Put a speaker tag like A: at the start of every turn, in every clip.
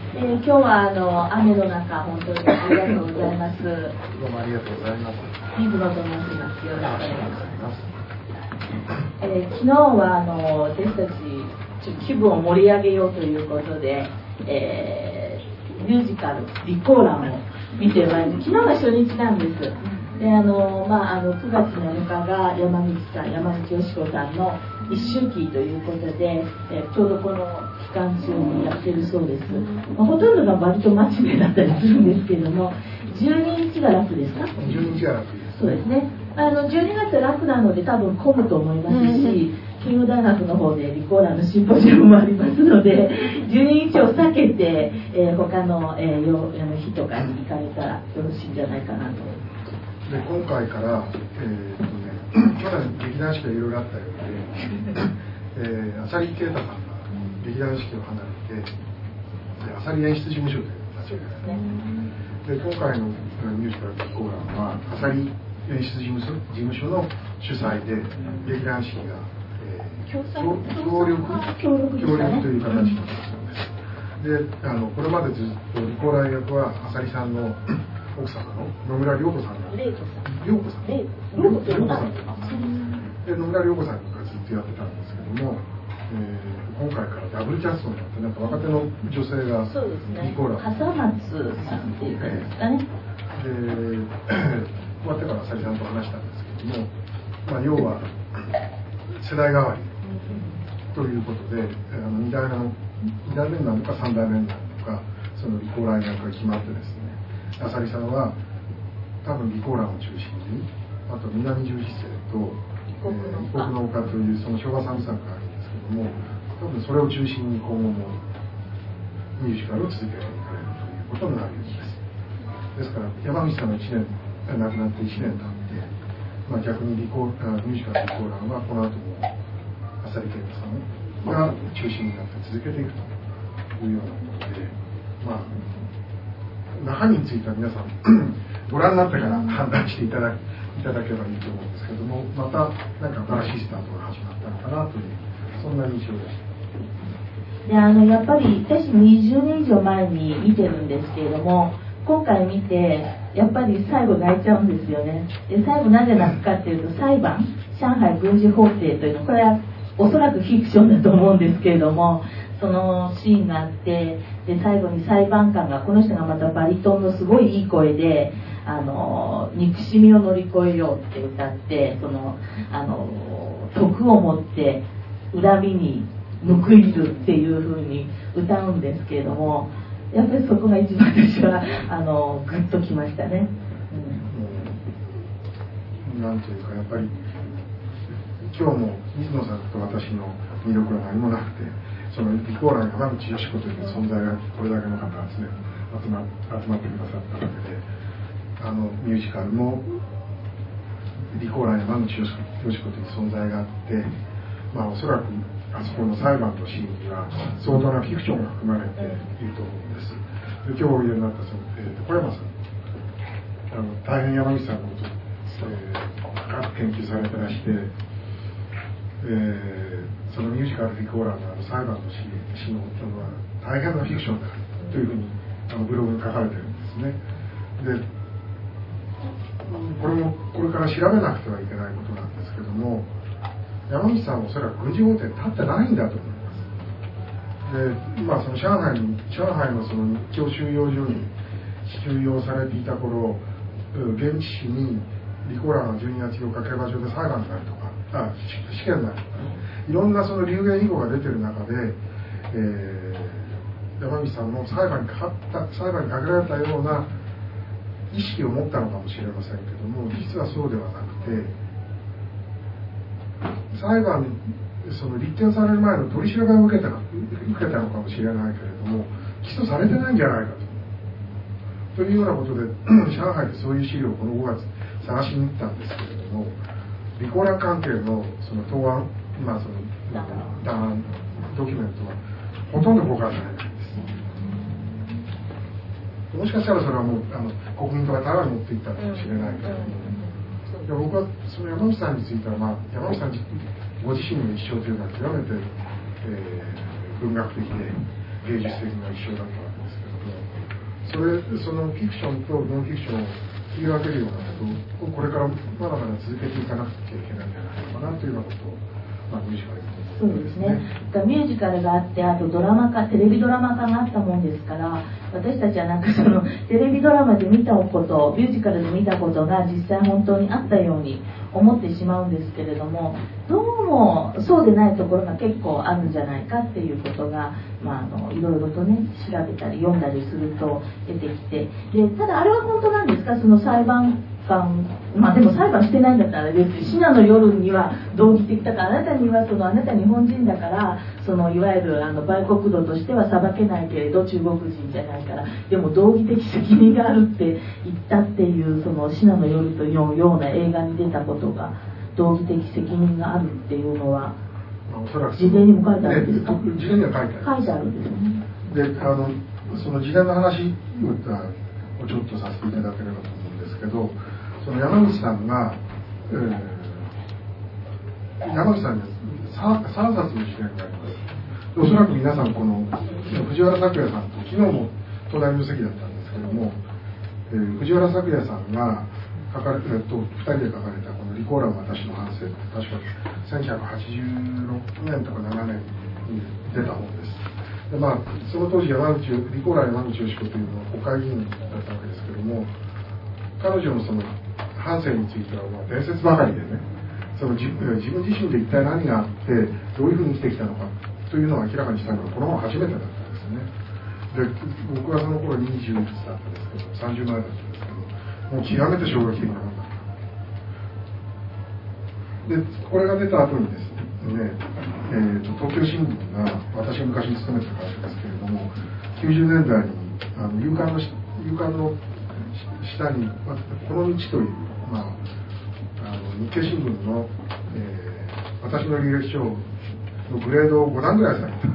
A: 今日は雨の中本当にありがとうございます。ど
B: うもありがとうございます。
A: 水野と申します。よろしくお願いします。昨日は私たち気分を盛り上げようということで、ミュージカル「リコーラン」を見てまいりました。昨日が初日なんです。で9月7日が山口淑子さんの一周忌ということで、ちょうどこの期間中にやってるそうです。ほとんどが割と真面目だったりするんですけれども、12日が楽ですか
B: ？12日が楽です。
A: そうですね。12月は楽なので多分混むと思いますし、慶応大学の方でリコーランのシンポジウムもありますので、12日を避けて、他の、日とかに行かれたらよろしいんじゃないかなと。
B: で今回から、去年劇団四季がいろいろあったようで、浅利啓太さんが劇団四季を離れて、浅利演出事務所という立ち上げですね。で今回のミュージカル「リコーラン」は浅利演出事務所の主催で、劇団四季が、協力という形になっています。でこれまでずっとリコーラン役は浅利さんの奥様の野村良子さんが野村良子さんがずっとやってたんですけども、今回からダブルキャストになってなんか若手の女性がリコーラン
A: 笠松さんっていうかですかね。
B: で終わってから浅利さんと話したんですけども、要は世代代わりということで2代目になるのか3代目になるのか、そのリコーラン役が決まってですね、浅利さんは多分リコーランを中心に、あと南十一世と異国の丘というその昭和3部作があるんですけども、多分それを中心に今後もミュージカルを続けていかれるということになるようです。ですから山口さんの1年亡くなって1年経って、逆にミュージカル「リコーラン」はこの後も浅利啓太さんが中心になって続けていくというようなことで、中身については皆さんご覧になってから判断していただければいいと思うんですけども、また何か新しいスタートが始まったのかなという、そんな印象でした。
A: やっぱり私20年以上前に見てるんですけれども、今回見てやっぱり最後泣いちゃうんですよね。で最後なぜ泣くかっていうと、裁判上海軍事法廷というの、これはおそらくフィクションだと思うんですけれども、そのシーンがあって、で最後に裁判官が、この人がまたバリトンのすごいいい声で憎しみを乗り越えようって歌って、徳を持って恨みに報いるっていう風に歌うんですけれども、やっぱりそこが一番私はグッときましたね。
B: なんというかやっぱり今日も水野さんと私の魅力は何もなくて、そのリコーラン山口淑子という存在がこれだけの方が集まってくださったわけで、ミュージカルもリコーラン山口淑子という存在があって、おそらくあそこの裁判のシーンには相当なフィクションが含まれていると思うんです。で今日おいでになった小山さん、大変山口さんのことを、深く研究されてらして、そのミュージカル「リコーラン」の裁判のシーンのは大変なフィクションだというふうにブログに書かれてるんですね。でこれから調べなくてはいけないことなんですけども、山口さんはおそらく軍事法廷に立ってないんだと思います。でその上海のその日教収容所に収容されていた頃、現地紙にリコーランが12月8日競馬場で裁判になるとか、試験になるとかね、いろんなその流言飛語が出てる中で、山口さんの裁判にかけられたような意識を持ったのかもしれませんけども、実はそうではなくて、裁判その立件される前の取り調べを受けたのかもしれないけれども、起訴されてないんじゃないかというようなことで上海でそういう資料をこの5月探しに行ったんですけれども、リコーラン関係のその答案、その弾案ドキュメントはほとんど公開されないんです。もしかしたらそれはもう国民とか台湾に持っていったかもしれないけれども、僕はその山口さんについては、山口さんご自身の一生というのは極めて、文学的で芸術的な一生だったわけですけども、そのフィクションとノンフィクションを切り分けるようなことをこれからまだまだ続けていかなくちゃいけないんじゃないのかなというようなことを、ミュージカル
A: そうですね。ミュージカルがあって、あとドラマ化、テレビドラマ化があったもんですから、私たちはなんかそのテレビドラマで見たこと、ミュージカルで見たことが実際本当にあったように思ってしまうんですけれども、どうもそうでないところが結構あるんじゃないかっていうことが、いろいろとね調べたり読んだりすると出てきて、でただあれは本当なんですか、その裁判官、でも裁判してないんだったら別にシナの夜には道義的だから、あなたにはあなた日本人だからいわゆる売国奴としては裁けないけれど中国人じゃないから、でも道義的責任があるって言ったっていうシナの夜というような映画に出たことが道義的責任があるっていうのは事前にも書いてあるんですか？
B: 事前には書いてある
A: んですね。
B: でその事前の話をちょっとさせていただければと思うんですけど、その山口さんが、山口さんに3冊の事例があります。おそらく皆さんこの藤原咲也さんと昨日も隣の席だったんですけども、藤原咲也さんが2人で書かれたこの「リコーラン私の反省」って確か1986年とか7年に出た本です。でその当時リコーラン山口よし子というのは国会議員だったわけですけども、彼女のその反省については伝説ばかりでね、自分自身で一体何があってどういうふうに生きてきたのかというのを明らかにしたのがこの本初めてだったんですね。で僕はその頃20いくつだったんですけど、30前だったんですけど、もう極めて衝撃的なものだった。でこれが出た後にですね、東京新聞が、私が昔勤めてた会社ですけれども、90年代に夕刊の下に「この道」という、日経新聞の、私の履歴書のグレードを5段ぐらい下げた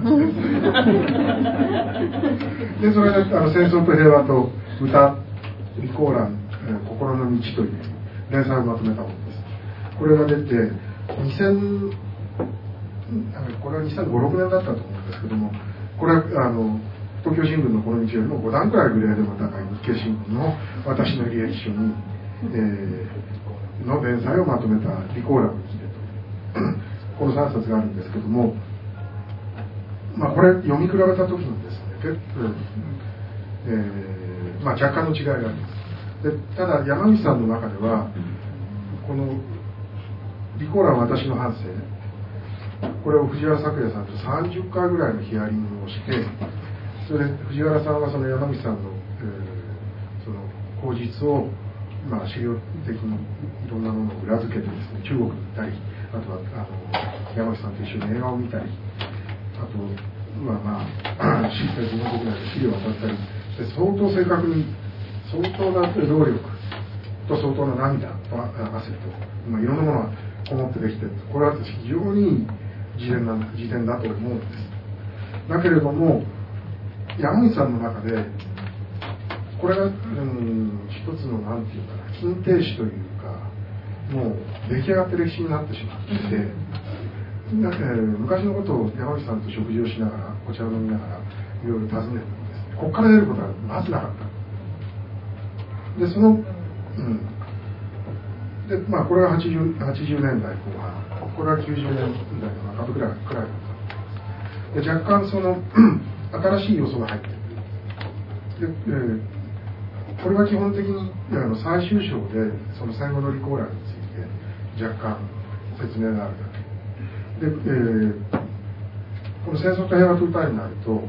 B: でそれで戦争と平和と歌、リコーラン、心の道という連載をまとめたものです。これが出てこれは2005、6年だったと思うんですけども、これは東京新聞のこの道よりも5段くらいグレードの高い日経新聞の私の履歴書に、の連載をまとめたリコーランの道でこの3冊があるんですけども、これ読み比べた時にですね、結構、若干の違いがあります。でただ山口さんの中ではこのリコーラン私の反省、これを藤原咲也さんと30回ぐらいのヒアリングをして、それで藤原さんはその山口さんの、その口実を、資料的にいろんなものを裏付けてですね、中国に行ったり、あとは山口さんと一緒に映画を見たり、あとは自分の国内で資料を渡ったりで、相当正確に相当な労力と相当な涙と汗と、いろんなものがこもってできて、これは非常にいい事典だと思うんです。だけれども山口さんの中でこれが、一つのなんていうかな、近代史というか、もう出来上がって歴史になってしまっていて、昔のことを山口さんと食事をしながら、お茶を飲みながらいろいろ尋ねてもですね、ここから出ることはまずなかった。ででこれが80年代後半、これは90年代の中くらいだった。で若干新しい要素が入ってくる。でこれは基本的に最終章でその戦後のリコーランについて若干説明があるだけで、この戦争と平和と歌になると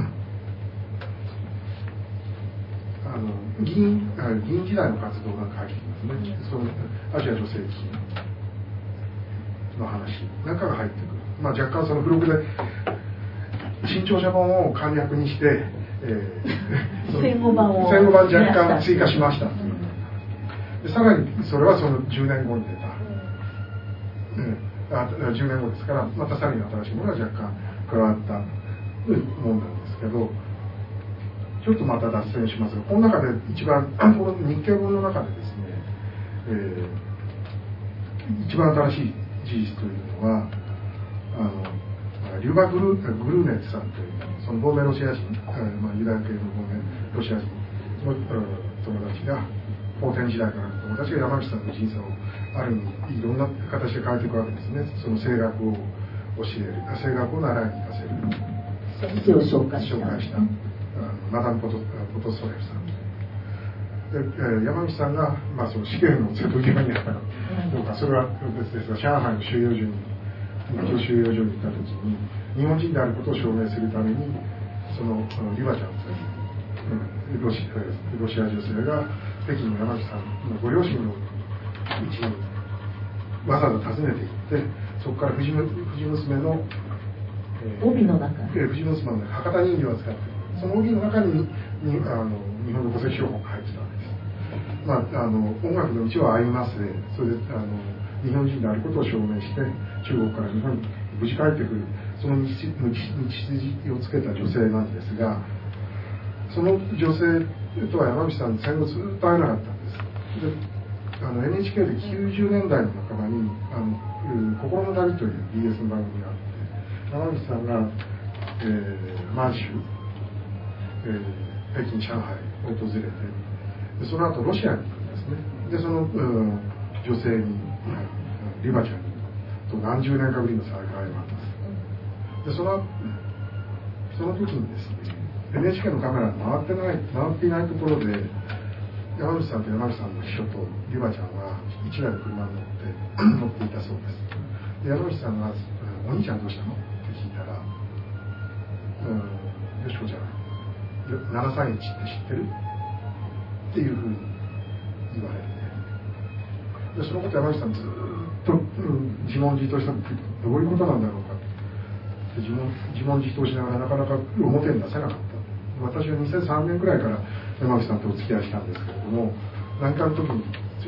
B: 議員時代の活動が入ってきますね。そのアジア女性基金の話なんかが入ってくる。若干その付録で新潮社本を簡略にして
A: 戦後版を
B: 若干追加しましたで、さらにそれはその10年後に出た、10年後ですからまたさらに新しいものが若干加わったものなんですけど、ちょっとまた脱線しますが、この中で一番この日経本の中でですね、一番新しい事実というのはリュバ・グルーネッツさんというその亡命ロシア人、ユダヤ系の亡命ロシア人の友達が法典時代からの友達が山口さんの人生をある意味いろんな形で変えていくわけですね。その声楽を教える、声楽を習いに行かせる
A: 先生を紹介した
B: マダム・ポトソレフさんで、山口さんが、その死刑の瀬戸際にあったかどうか、それは別ですが、上海の収容所に収容所に行った時に日本人であることを証明するためにそのリバちゃんというロシア女性が北京の山口さんのご両親の家にわざわざ訪ねて行って、そこから藤娘の
A: 帯の中
B: 藤娘の博多人形を使ってその帯の中に日本の戸籍標本が入ってたわけです。音楽の道を歩みますね。それで日本人であることを証明して中国から日本に無事帰ってくるその道筋をつけた女性なんですが、その女性とは山口さん戦後ずっと会えなかったんです。でNHK で90年代の半ばに心の旅という BS の番組があって山口さんが、満州、北京、上海を訪れてでその後ロシアに行くんですね。でその、女性にリバちゃんと何十年かぶりの再会があります。でその時にですね NHK のカメラが回っていないところで山口さんと山口さんの秘書とリバちゃんは一台の車に乗っていたそうです。で山口さんが「お兄ちゃんどうしたの?」って聞いたら「よしこちゃん731って知ってる?」っていうふうに言われてでそのこと山口さんずっと、自問自答したってどういうことなんだろうかって自問自答しながらなかなか表に出せなかった。私は2003年くらいから山口さんとお付き合いしたんですけれども何かの時に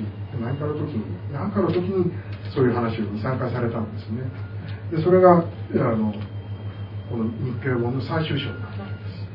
B: そういう話を2、3回されたんですね。でそれがこの日経本の最終章になったわ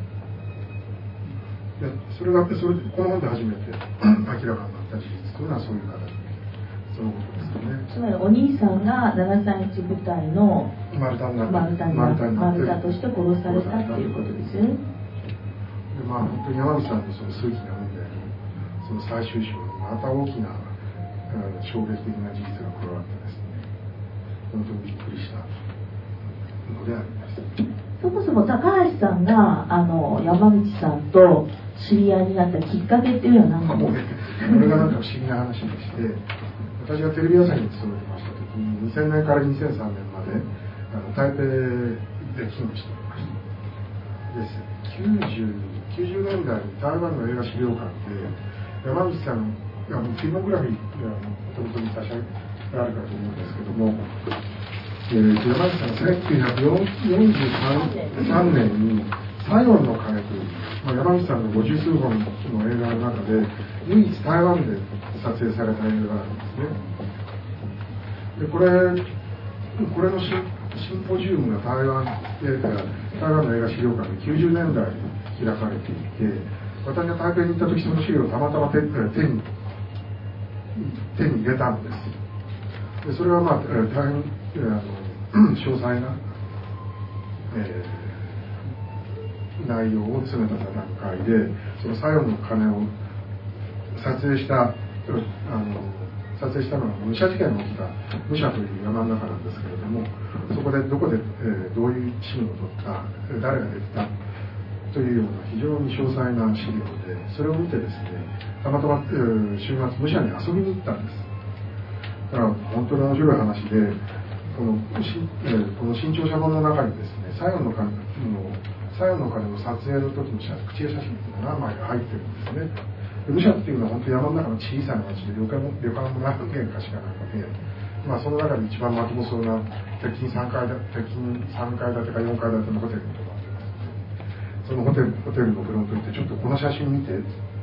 B: けです。でそれこの本で初めて明らかになった事実というのはそういう形そのことですよね。
A: つまりお兄さんが731部隊の
B: 丸太
A: として殺されたっていうことですよね。
B: で本当に山口さんのその数奇な運命のその最終章にまた大きな衝撃的な事実が加わってですね本当にびっくりしたのであります。
A: そもそも高橋さんが山口さんと知り合いになったきっかけっていうのは何ですか？
B: これがなんか不思議な話でして私がテレビ朝日に勤めてました時に2000年から2003年まで台北で勤務しておりました。90年代に台湾の映画資料館で山口さんフィルモグラフィーお手元に差し上げられるかと思うんですけども、山口さんが1943年にサヨンの鐘という、山口さんの50数本の映画の中で唯一台湾で撮影された映画があるんですね。でこれのシンポジウムが台湾の映画資料館で90年代に開かれていて私が台北に行った時その資料をたまたま手に入れたんです。でそれは大変詳細な、内容を詰めた段階でそのサヨンの鐘を撮影したのは武者事件が起きた武者という山の中なんですけれどもそこでどこで、どういうシーンを撮った誰が出てたというような非常に詳細な資料でそれを見てですねたまたま、週末武者に遊びに行ったんです。だから本当に面白い話でこの新潮社本の中にですねサヨンの鐘の撮影の時の口絵写真っていうのが何枚か入ってるんですね。で武者っていうのは本当に山の中の小さな町で旅館も何軒かしかなくて、その中で一番まともそうな鉄筋3階建てか4階建てのホテルに泊まってます。そのホテルのフロントに行ってちょっとこの写真見て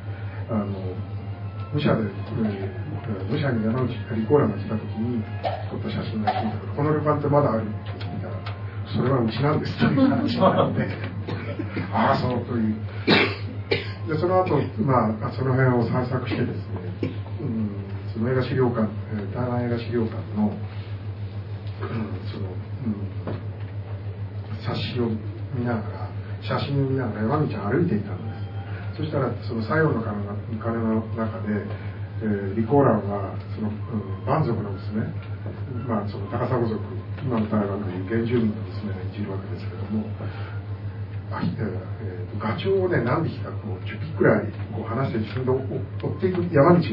B: 武者に山口リコーラが来た時に撮った写真があるんだけどこの旅館ってまだあるって聞いたらそれはうちなんですという話になってああそうというでその後、その辺を散策してですね、その映画資料館台湾映画資料館の、 冊子を見ながら、写真を見ながら山道を歩いていたんです。そしたらその西洋の鐘の中で、リコーランはその、蛮族の娘、その高砂族、今の台湾でいう原住民の娘が演じるわけですけれども、ガチョウをね、何匹かこう10匹くらいこう離して自分で追っていく山道があるんです。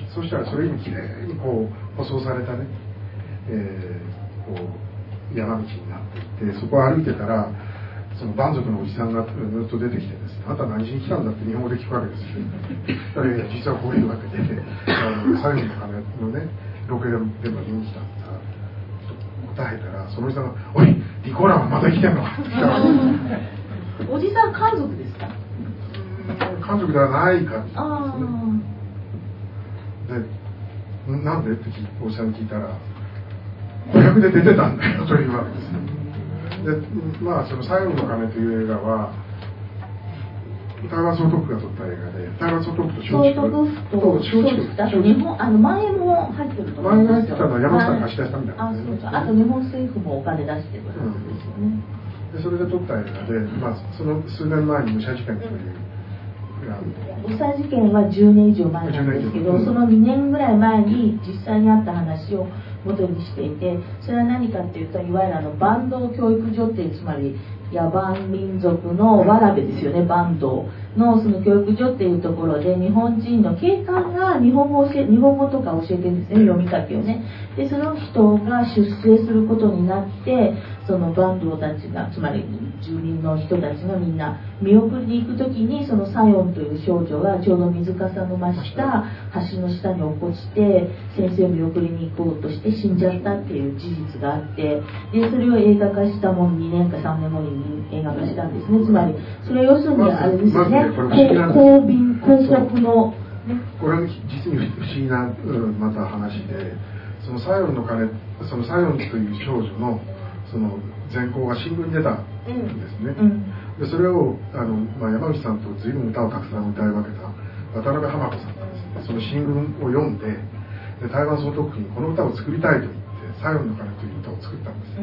B: そしたらそれにきれいにこう舗装されたね、こう山道になっていって、そこを歩いてたらその蛮族のおじさんがずっと出てきてですね、あなた何しに来たんだって日本語で聞くわけですよ。実はこういうわけで、最後の鐘のね、ロケでも見に来たって答えたら、そのおじさんが、おい、リコーランはまだ生きてんのかって言ったら、
A: おじさん家族ですか？
B: 家族ではないかって言うんですね。で、なんでっておじさんに聞いたら、子役で出てたんだよというわけですね。で、その最後の鐘という映画は、台湾総督府が撮った映画で、台湾総督府と松竹と
A: あと日本、前も入ってると思いますよ。
B: 前が入ってたのは山下が貸し出したみたいな、ね。
A: あと日本政府もお金出してるはずですよね。
B: でそれで撮った映画で、その数年前に武者事件という
A: 武者事件は10年以上前なんですけど、その2年ぐらい前に実際にあった話を元にしていて、それは何かっていうと、いわゆるバンド教育所っていう、つまり野蛮民族のわらべですよね、バンドのその教育所っていうところで、日本人の警官が日本語とか教えてるんですね、読み書きをね。でその人が出征することになって、そのバンドたちが、つまり住民の人たちがみんな見送りに行く時に、そのサヨンという少女がちょうど水かさの増した橋の下に落っこちて、先生を見送りに行こうとして死んじゃったっていう事実があって、でそれを映画化したもの、2年か3年後に映画化したんですね。つまりそれは要するにあれですよね、公国の、ね、
B: これは実に不思議な、また話で、そのサヨンの鐘、そのサヨンという少女のその全校が新聞に出たんですね。でそれを山口さんと随分歌をたくさん歌い分けた渡辺浜子さんがですね、その新聞を読んで、台湾総督府にこの歌を作りたいと言って「サヨンの鐘」という歌を作ったんです。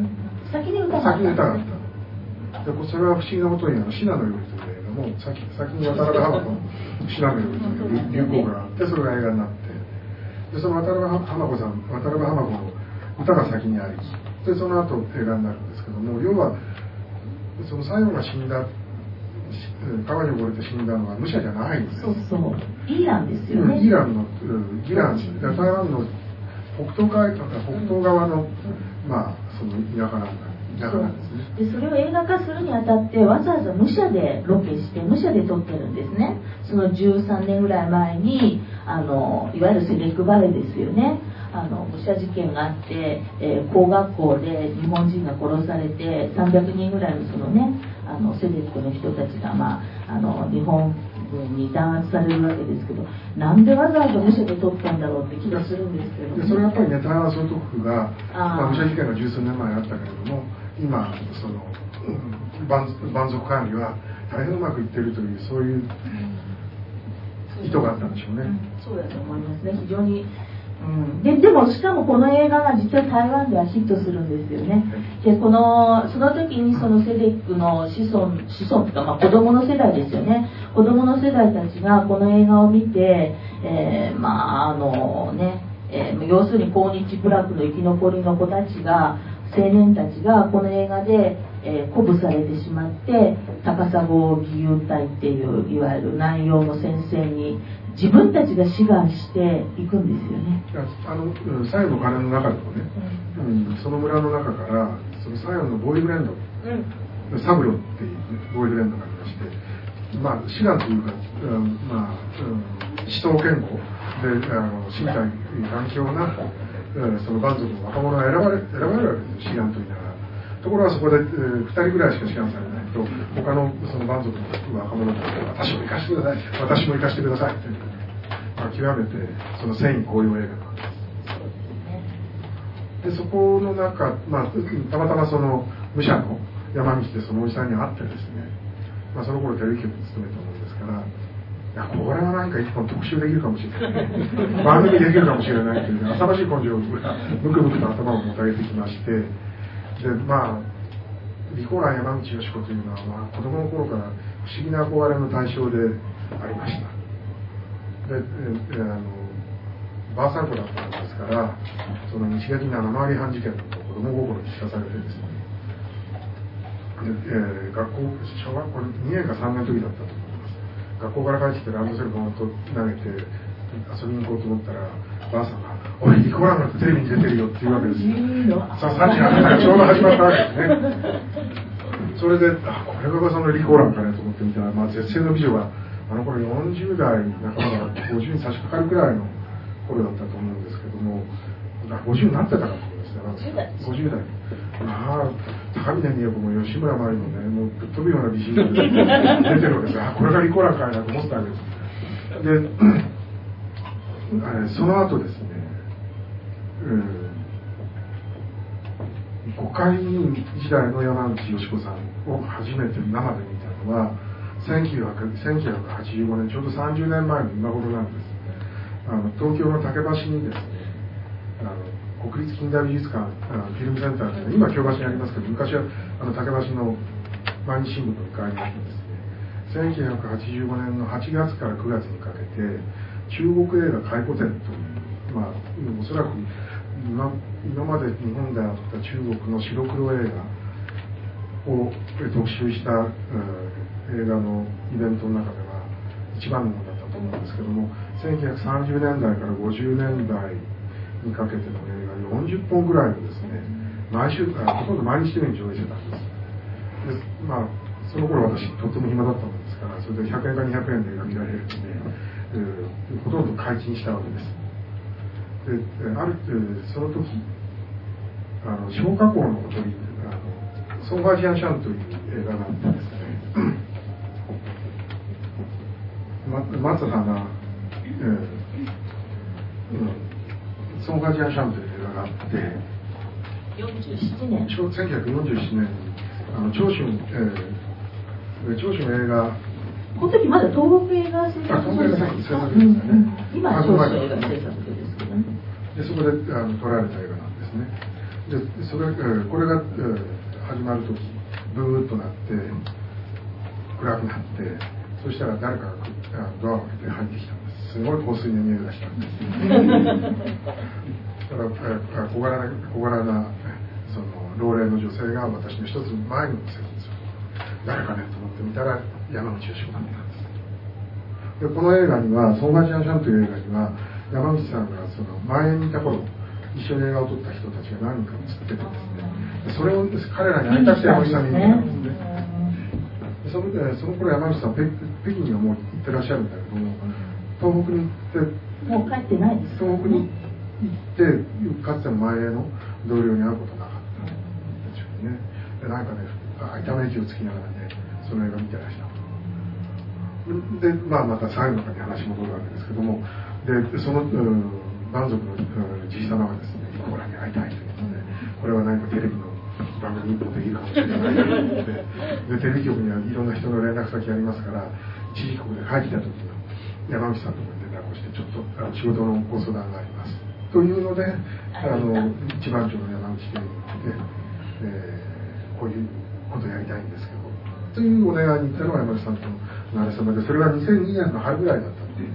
A: 先に歌があ
B: った。でそれは不思議なことに信濃の夜という映画も先に渡辺浜子の信濃の夜という流行があって、それが映画になって、でその渡辺浜子の歌が先にあり、でその後映画になるんですけども、要はそのサヨンが死んだ、川に溺れて死んだのは武者じゃないんです。
A: そうイランですよね。
B: イラン、台湾の北東側のその田舎なんですね。
A: でそれを映画化するにあたってわざわざ武者でロケして武者で撮ってるんですね。その13年ぐらい前にいわゆるセレックバレーですよね。武者事件があって、工学校で日本人が殺されて300人ぐらいのそのねセレックの人たちが、日本軍に弾圧されるわけですけど、なんでわざわざ武者で撮ったんだろうって気がするんですけど、
B: でそれはやっぱりね、台湾総督府が、武者事件が十数年前あったけれども、今その、蛮族管理は大変うまくいっているという、そういう意図があったんでしょうね。
A: そうだと思いますね。非常にでもしかもこの映画が実は台湾ではヒットするんですよね。でその時にそのセレックの子孫というか、子供の世代ですよね。子供の世代たちがこの映画を見て、要するに抗日部落の生き残りの子たちが、青年たちがこの映画で、鼓舞されてしまって、高砂義勇隊っていういわゆる南洋の先生に自分たちが志願していくんですよね。
B: サヨンの鐘の中でもね、その村の中からそのサヨンのボーイフレンド、サブロっていうボーイフレンドがいまして、志願というか、思想健康で身体環境なその蛮族の若者が選ばれるわけですよ、志願と言いながら。ところがそこで、2人ぐらいしか志願されないと、他のその蛮族の若者たちが私も行かせてください、私も行かせてくださいという、極めてその戦意高揚映画なんです。でそこの中、たまたまその武者の山道でそのおじさんに会ってですね、その頃テレビ局に勤めたものですから、これは何か一本特集できるかもしれない番組できるかもしれないという、浅ましい根性がムクムクと頭をもたげてきまして、でリコーラン山口よし子というのは、子供の頃から不思議な憧れの対象でありました。で、ばあさん子だったんですから、その日劇7回り半事件の子供心に聞かされてですね、小学校2年か3年の時だったと思います。学校から帰ってきてランドセルボンと投げて遊びに行こうと思ったら、ばあさんが「おい、リコーランがテレビに出てるよ」って言うわけですよ。さあ3時半ちょうど始まったわけですね。それでこれがそのリコーランかねと思ってみたら、絶世の美女があの頃40代半ばから50に差し掛かるくらいの頃だったと思うんですけども、50になってたかと思うんですね。50代。高峰美代子も吉村麻里もね、もうぶっ飛ぶような美人が出てるわけですよ。これがリコーランかいなと思ったわけです。で、その後ですね、国会議員時代の山口よし子さんを初めて生で見たのは1985年、ちょうど30年前の今頃なんです。東京の竹橋にですね、国立近代美術館フィルムセンターで、今京橋にありますけど、昔は竹橋の毎日新聞の向かいにあってですね、1985年の8月から9月にかけて中国映画回顧展という、おそらく今まで日本であった中国の白黒映画を特集した、映画のイベントの中では一番のものだったと思うんですけども、1930年代から50年代にかけての映画40本ぐらいをですね、ほとんど毎日のように上映してたんです。で、その頃私とっても暇だったものですから、それで100円か200円で映画見られるので、ほとんど解禁したわけです。で、その時小火口のほとり、ソン・ファジアン・シャンという映画があってですね、松花、ソン・ファジアン・シャンという映画があって、
A: 47年
B: 1947年に長春の映画、
A: この時まだ東北映画制作所ですか？今は長春映画制作所ですけどね。
B: でそこで撮られた映画なんですね。でこれが始まる時ブーッとなって暗くなって、そしたら誰かがドアを開けて入ってきたんです。すごい香水の匂いがしたんです。だから小柄なその老齢の女性が私の一つ前の席に座って、誰かねと思ってみたら山口よし子だったんです。でこの映画には「ソン・ファジアン・シャン」という映画には山口さんがその前にいた頃一緒に映画を撮った人たちが何人か映っててですね、それを彼らに会いたくて山口さんに行ったんですね。その頃山口さん北京にはもう行ってらっしゃるんだけども、東北に行って
A: もう帰ってないです、
B: 東北に行ってかつての前の同僚に会うことなかったんでしょうね。でなんかね、痛め息をつきながらね、その映画見てらっしゃるで、また最後に話戻るわけですけども、でその満足のじい様がですね、リコーランに会いたいということで、これは何かテレビの番組一本できるかもしれないということで、テレビ局にはいろんな人の連絡先ありますから、一時刻で帰ってきた時に山口さんのところに連絡をして、ちょっと仕事のご相談がありますというので、一番町の山口県に行って、こういうことをやりたいんですけどというお願いに行ったのが山口さんとの慣れ初めで、それが2002年の春ぐらいだったんで。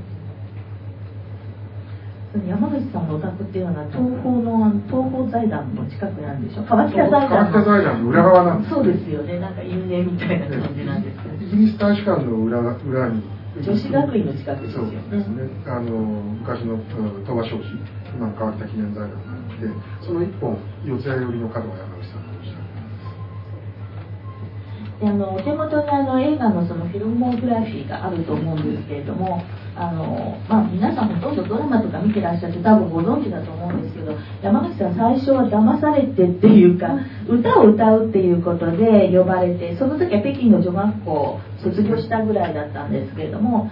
A: 山口さんのお宅っていうのは東宝財団の近くなんでしょう。川北財
B: 団の裏側なんです。
A: そうですよね。なんか有名みたいな感じなんですけど、
B: イギリス大使館の裏に
A: 女子学院の近くですよね。
B: そうですね。昔の鳥羽商事、今の川北記念財団があって、その一本四谷寄りの角が山口さんのおっしゃる。
A: お手元に映画のそのフィルモグラフィーがあると思うんですけれども、皆さんほとんどドラマとか見てらっしゃって多分ご存知だと思うんですけど、山口さん最初は騙されてっていうか、歌を歌うっていうことで呼ばれて、その時は北京の女学校を卒業したぐらいだったんですけれども、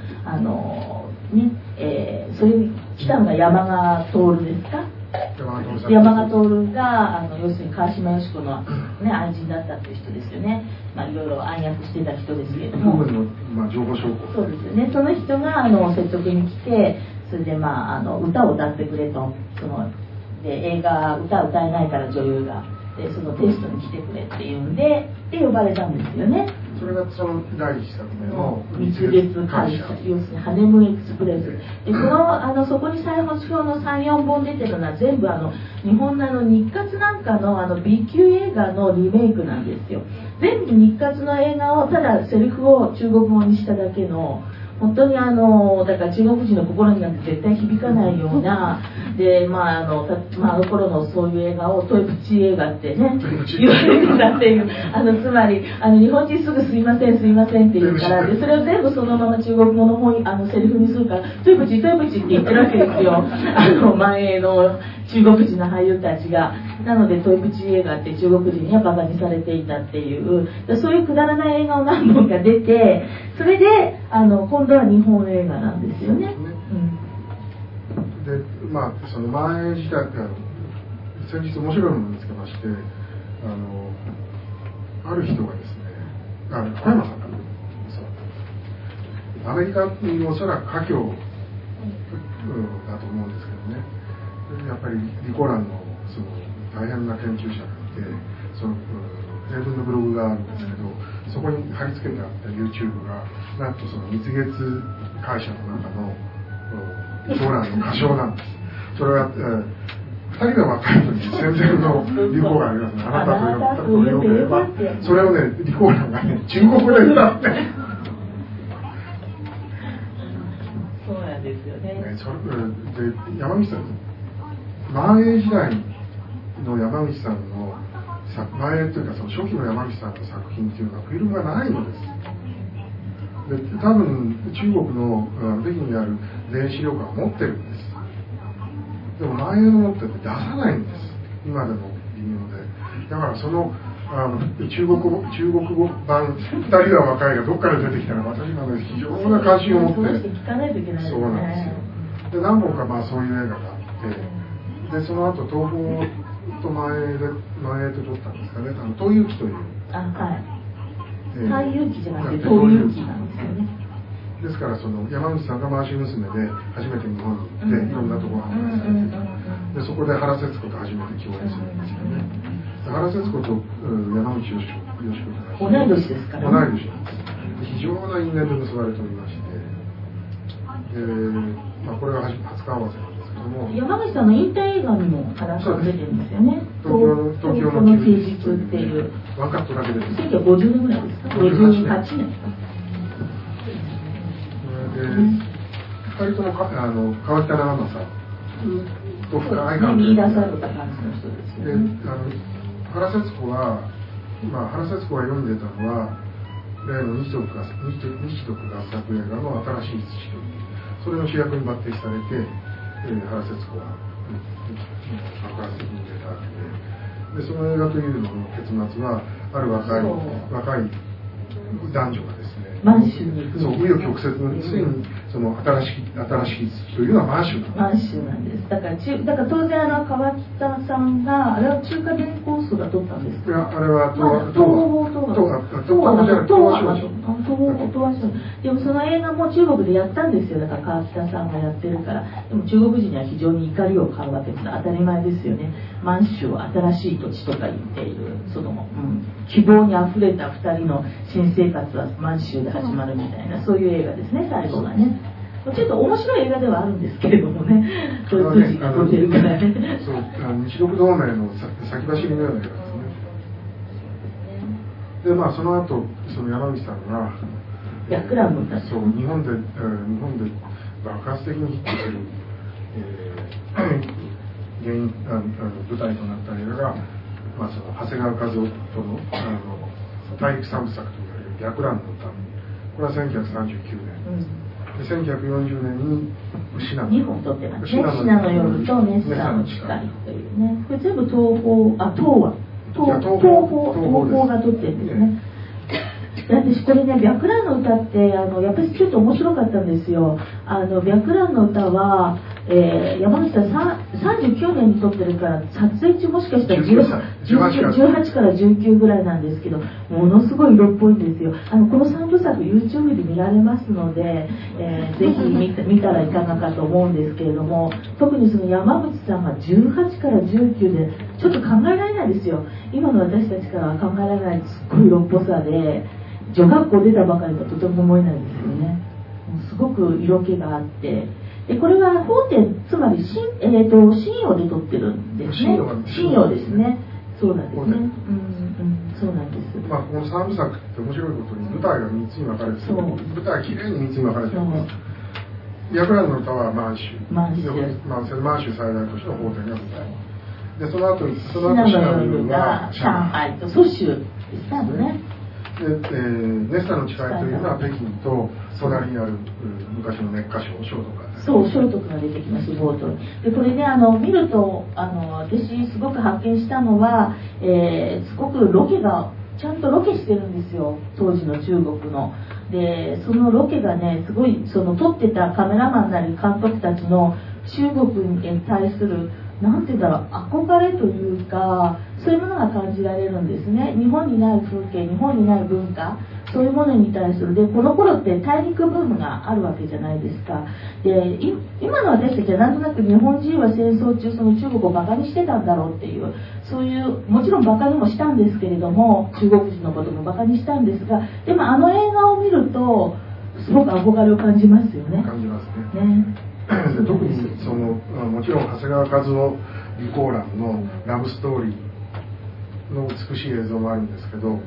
A: それに来たのが山川徹ですか。山川徹が要するに川島よし子の、愛人だったっていう人ですよね。いろいろ暗躍してた人ですけれども、
B: 情報証拠、
A: そうですよね。その人が説得に来て、それで歌を歌ってくれと、で映画歌を歌えないから女優がでそのテストに来てくれっていうんで呼ばれたんですよね。
B: それがその第一作目の
A: 蜜月会社、要するにハネムーンエクスプレスで、そこに最後表の 3,4 本出てるのは全部日本の日活なんかのB 級映画のリメイクなんですよ。全部日活の映画をただセリフを中国語にしただけの、本当にだから中国人の心になんて絶対響かないようなで、あの頃のそういう映画をトイプチ映画ってね言われてたっていうつまり日本人すぐすいませんすいませんって言うからでそれを全部そのまま中国語の方にセリフにするからトイプチトイプチって言ってるわけですよ前衛の中国人の俳優たちが。なのでトイプチ映画って中国人にはバカにされていたっていうそういうくだらない映画を何本か出てそれで今度は日本映画なんですよね。
B: でその前時代先日面白いものを見つけましてある人がですね小山さんかなアメリカにおそらく華僑だと思うんですけどねやっぱりリコランのその大変な研究者がいてその英文のブログがあるんですけどそこに貼り付けてあった YouTube がなんとその蜜月会社の中のリコランの歌唱なんです。それは、2人が若いのに戦前の流行がありますね。あなたとよければそれをねリコランがね中国語で歌って
A: そうなんですよね。
B: で山口さん万永時代の山口さんの前というかその初期の山口さんの作品っていうのはフィルムがないのです。で多分中国の北京にある電子資料館を持ってるんです。でも前の持ってて出さないんです。今でも微妙で。だからその中国語版2人が若いがどっから出てきたら私なんか非常な関心を持ってそうなんですよ。で何本かそういう映画があってでその後東宝と前へと撮ったんですかね東遊記という
A: 西遊記じゃなくて東遊記なんですよね。
B: ですからその山口さんが回し娘で初めて日本に行っていろんなところが販売されてでそこで原節子と初めて共演するんですよね。原節子と山口よし子
A: 同い年ですから、
B: ね、同い年なんです。非常な因縁で結ばれておりましてこれが初顔合わせなんですけども
A: 山口さんの引退映画にも原さん出てるんですよね。東京の休日っていう
B: ワンカットだけです。
A: 1950年ぐらいですか58年
B: 2人とも川北長政と深い関係
A: 見出された感じの人ですよね。
B: 原節子は原節子が読んでたのは例の日徳合作映画の新しい土というそれの主役に抜擢されて原節子は爆発的に出たわけでその映画というのの結末はある若い男女がですね
A: 満州に行く
B: 紆余曲折のついにその新しい土というのは満州
A: なんです。だから当然川北さんがあれは中華電工数が取ったんですか。
B: いやあれは東
A: でもその映画も中国でやったんですよ。だから川北さんがやってるからでも中国人には非常に怒りを買うわけです。当たり前ですよね。満州は新しい土地とか言っているその、希望にあふれた2人の新生活は満州で始まるみたいなそういう映画ですね。最後がねちょっと面白い映画ではあるんですけれどもねそういう筋が出てるからね
B: 日独同盟の先走りのような映画ですね。でその後その山口さんがそう日本で爆発的にヒットする、舞台となった映画が、その長谷川一夫との大陸三部作といわれる逆乱の歌これは1939年、1940年に
A: 2本撮ってますね。信濃の夜とネッサの誓いというねこれ全部東宝が撮ってるんですね。 で私これね、白蘭の歌ってやっぱりちょっと面白かったんですよ。白蘭の歌は、山口さん39年に撮ってるから撮影中もしかしたら18から19ぐらいなんですけど、ものすごい色っぽいんですよ。この3部作 YouTube で見られますので、ぜひ見たらいかがかと思うんですけれども、特にその山口さんが18から19でちょっと考えられないですよ。今の私たちからは考えられないすっごい色っぽさで、女学校出たばかりとはとても思えないですよね。すごく色気があって、でこれは法典、つまり信用で撮ってるんですね。信用ですね。そうなんですね。そうなんです。
B: この3部作って面白いことに舞台が3つに分かれてる。舞台きれいに3つに分かれてる。白蘭の歌は満州。満州最大都市の法典が舞台。でその後信濃の夜が上海
A: と蘇州ですね。
B: でネッサの誓いというのは北京と隣にある昔の熱火省聖徳が
A: そう聖徳が出てきます冒頭に。でこれね見ると私すごく発見したのは、すごくロケがちゃんとロケしてるんですよ、当時の中国の。でそのロケがねすごいその撮ってたカメラマンなり監督たちの中国に対するなんていうんだろう、憧れというかそういうものが感じられるんですね。日本にない風景、日本にない文化、そういうものに対する。でこの頃って大陸ブームがあるわけじゃないですか。で今の私たちはなんとなく日本人は戦争中その中国をバカにしてたんだろうっていう、そういうもちろんバカにもしたんですけれども、中国人のこともバカにしたんですが、でも映画を見るとすごく憧れを感じますよね。
B: 感じますね。特にもちろん長谷川一夫李香蘭のラブストーリーの美しい映像もあるんですけど、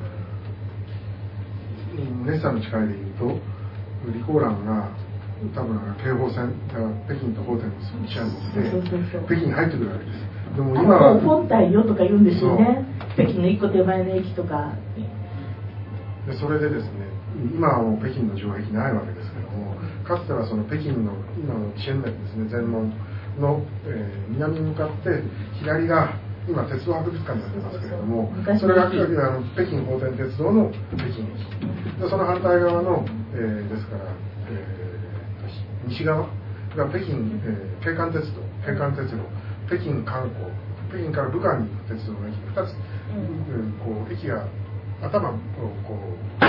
B: ネッサの誓いでいうと李香蘭が多分京宝線北京と法典の汽車に乗って北京に入ってくるわけです。でも今は
A: 本体よとか言うんですよね。北京の一個手前の駅とか
B: で、それでですね、今はもう北京の城壁ないわけですけども、かつてはその北京の今のチェンメンですね、全門の、南に向かって左が今鉄道博物館になってますけれども、それが北京法典鉄道の北京駅で、その反対側の、ですから、西側が北京、京韓鉄道、北京観光、北京から武漢に行く鉄道の駅2つ、こう駅が頭をこう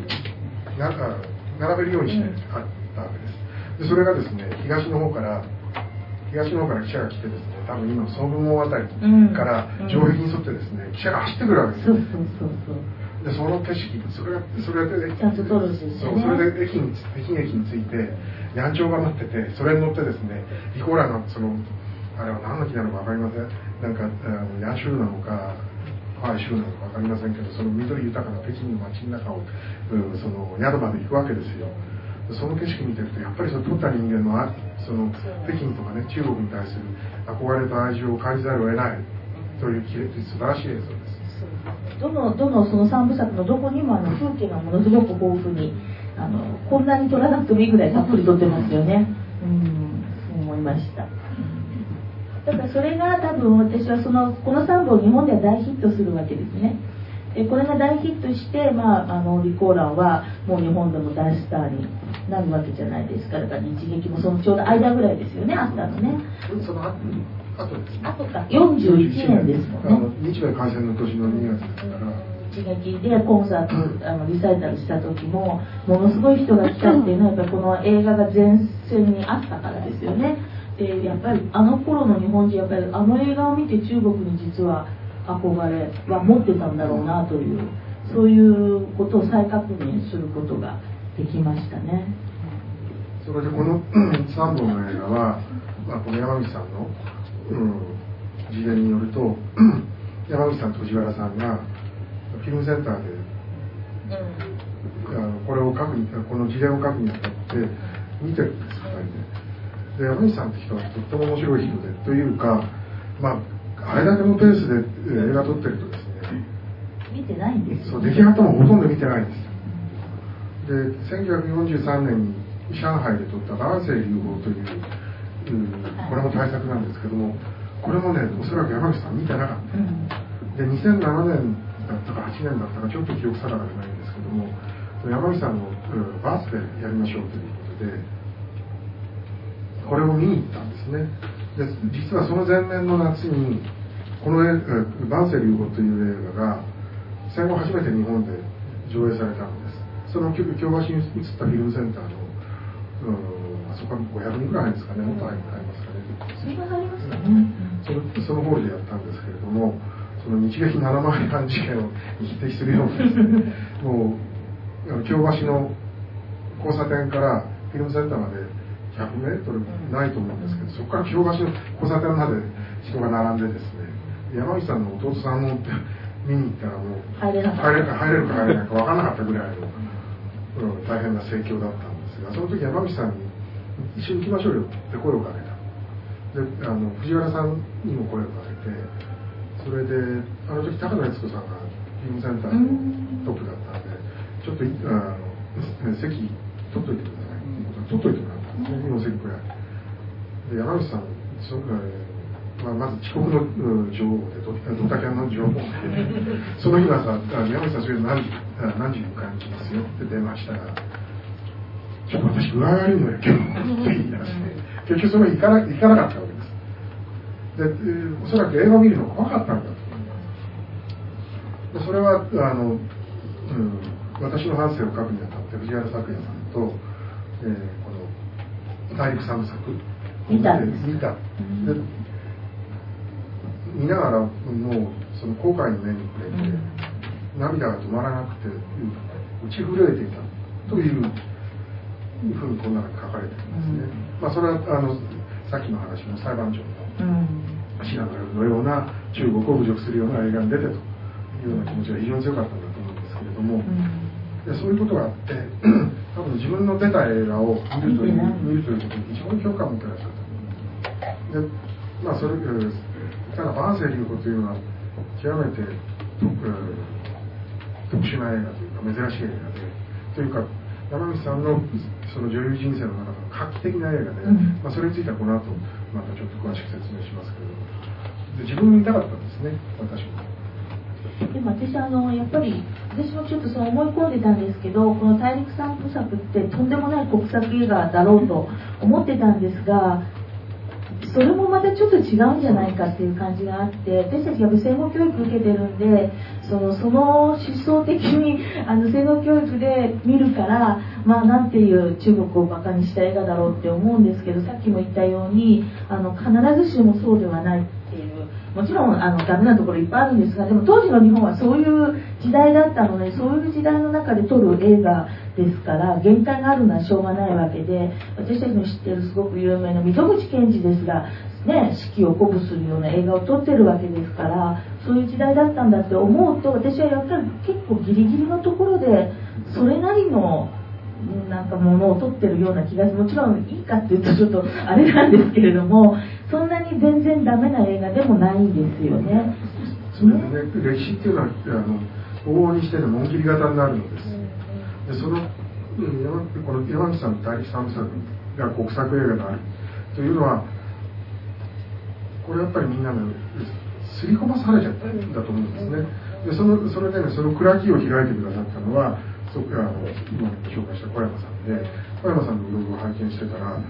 B: 並べるようにしてあったわけです。でそれがですね、東の方から汽車が来てですね、多分今総武網あたりから城壁に沿ってですね、汽車が走ってくるわけです。でその景色、それで
A: ちゃんと撮るんですよね。
B: それで北京駅に着いてヤンチョウが待ってて、それに乗ってですね、李香蘭のあれは何の木なのか分かりません。なんかヤンシューなのかハワイ州なのか分かりませんけど、その緑豊かな北京の街の中をその宿まで行くわけですよ。その景色見てるとやっぱりその撮った人間のその北京とかね、中国に対する憧れと愛情を感じざるを得ないという素晴らしい映像です。
A: どのその3部作のどこにも風景がものすごく豊富にこんなに撮らなくてもいいぐらいたっぷり撮ってますよね。そう思いました。だからそれが多分私はこの3本日本では大ヒットするわけですね。でこれが大ヒットして、李香蘭はもう日本でも大スターになるわけじゃないですか。だから日劇もそのちょうど間ぐらいですよね、あったのね。
B: その後ですね。
A: 後か41年ですもんね。
B: 日米開戦の年の2月ですから。
A: 日劇でコンサートリサイタルした時もものすごい人が来たっていうのはやっぱりこの映画が前線にあったからですよね。でやっぱり頃の日本人やっぱり映画を見て中国に実は憧れは持ってたんだろうなという、そういうことを再確認することができましたね。
B: それでこの3本の映画は、この山口さんの、事例によると山口さんと藤原さんがフィルムセンターで、この事例を書くにあたって見てるんです、2人で。山口さんって人はとっても面白い人で、というか、あれだけのペースで映画撮ってるとですね、
A: 見てないんですよ、
B: そう出来上がったもほとんど見てないんですよ。で1943年に上海で撮った万世流法という、これも大作なんですけども、これもねおそらく山口さん見てなかった、で2007年だったか8年だったかちょっと記憶定かじゃないんですけども、 山口さんのバースデーやりましょうということでこれを見に行ったんですね。で実はその前年の夏にこの万世龍子という映画が戦後初めて日本で上映されたんです。その京橋に移ったフィルムセンターのあそこは500人ぐらいですかね、もっと入りますかね。
A: それが入りますかね。
B: そのホールでやったんですけれども、その日劇7万円半事件に匹敵するようなですね、もう京橋の交差点からフィルムセンターまで100メートルないと思うんですけど、そこから京橋の交差点まで人が並んでですね、山口さんの弟さんを見に行ったらもう入れるか入れないか分からなかったぐらいの、大変な盛況だったんですが、その時山口さんに一緒に行きましょうよって声をかけた。で藤原さんにも声をかけて、それであの時高野悦子さんがフィルムセンターのトップだったんで、ちょっと席取っといてください取っといてもらったんですね、4席くらいで。山口さんまず遅刻の女王でドタキャンの女王でその日はさ、山口さんそれで何時に迎えに来ますよって電話したら、ちょっと私具合悪いのよ今日って言い出して、結局それは行かなかったわけです。でおそらく映画を見るのが怖かったんだと思います。でそれは私の半生を書くにあたって藤原朔也さんと、この大陸三部作
A: 見たで
B: 見ながらもうその後悔の目に触れて、涙が止まらなくて打ち震えていたというふうにこの中に書かれていますね。それはさっきの話の裁判長の信濃のような中国を侮辱するような映画に出てというような気持ちが非常に強かったんだと思うんですけれども、でそういうことがあって多分自分の出た映画を見るということに非常に共感を持ってらっしゃったと思います。でそれただ万世龍子というのは極めて特殊な映画というか珍しい映画で、というか山口さんのその女優人生の中の画期的な映画で、それについてはこの後またちょっと詳しく説明しますけれども、で自分も見たかったんですね、私も。
A: でも私やっぱり私もちょっとそう思い込んでたんですけど、この大陸三部作ってとんでもない国策映画だろうと思ってたんですが、それもまたちょっと違うんじゃないかっていう感じがあって、私たちが戦後教育受けてるんで、その思想的に戦後教育で見るから、なんていう中国をバカにした映画だろうって思うんですけど、さっきも言ったように必ずしもそうではないっていう、もちろんダメなところいっぱいあるんですが、でも当時の日本はそういう時代だったので、そういう時代の中で撮る映画ですから限界があるのはしょうがないわけで、私たちの知ってるすごく有名な溝口健二ですがね、士気を鼓舞するような映画を撮ってるわけですから、そういう時代だったんだって思うと、私はやっぱり結構ギリギリのところでそれなりのなんかものを撮ってるような気がする。もちろんいいかっていうとちょっとあれなんですけれども、そんなに全然ダメな映画でもないんですよね。
B: それでね、歴史っていうのは往々にして紋切り型になるのです。でこの山口さんの大陸三部作が国策映画であるというのは、これやっぱりみんなの刷り込まされちゃったんだと思うんですね。でそれでね、その暗きを開いてくださったのは今紹介した小山さんで、小山さんのブログを拝見してたら、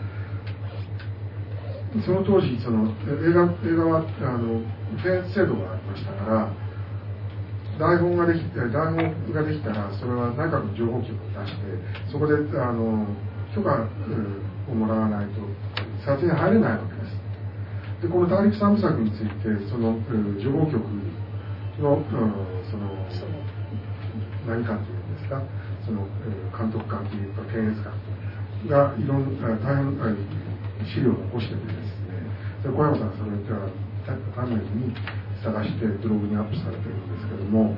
B: その当時映画は検閲制度がありましたから、台本ができたらそれは内閣の情報局を出して、そこで許可をもらわないと撮影に入れないわけです。でこの大陸三部作についてその情報局の何官というんですか、その監督官というか検閲官がいろんな大変資料を残しててですね、で小山さんはそれを丹念に探してブログにアップされてるんですけども、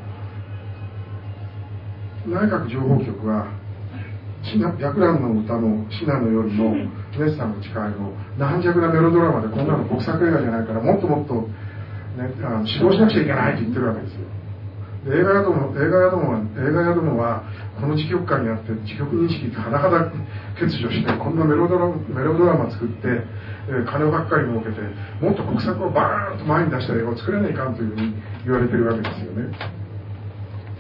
B: 内閣情報局は白蘭の歌のシナの夜のネッサンの誓いの軟弱なメロドラマで、こんなの国策映画じゃないからもっともっと、ね、指導しなくちゃいけないって言ってるわけですよ。で映画やどもはこの時局下にあって時局認識って甚だ欠如して、こんなメロドラマ作って、金ばっかり儲けてもっと国策をバーンと前に出した映画を作れないかんというふうに言われてるわけですよね。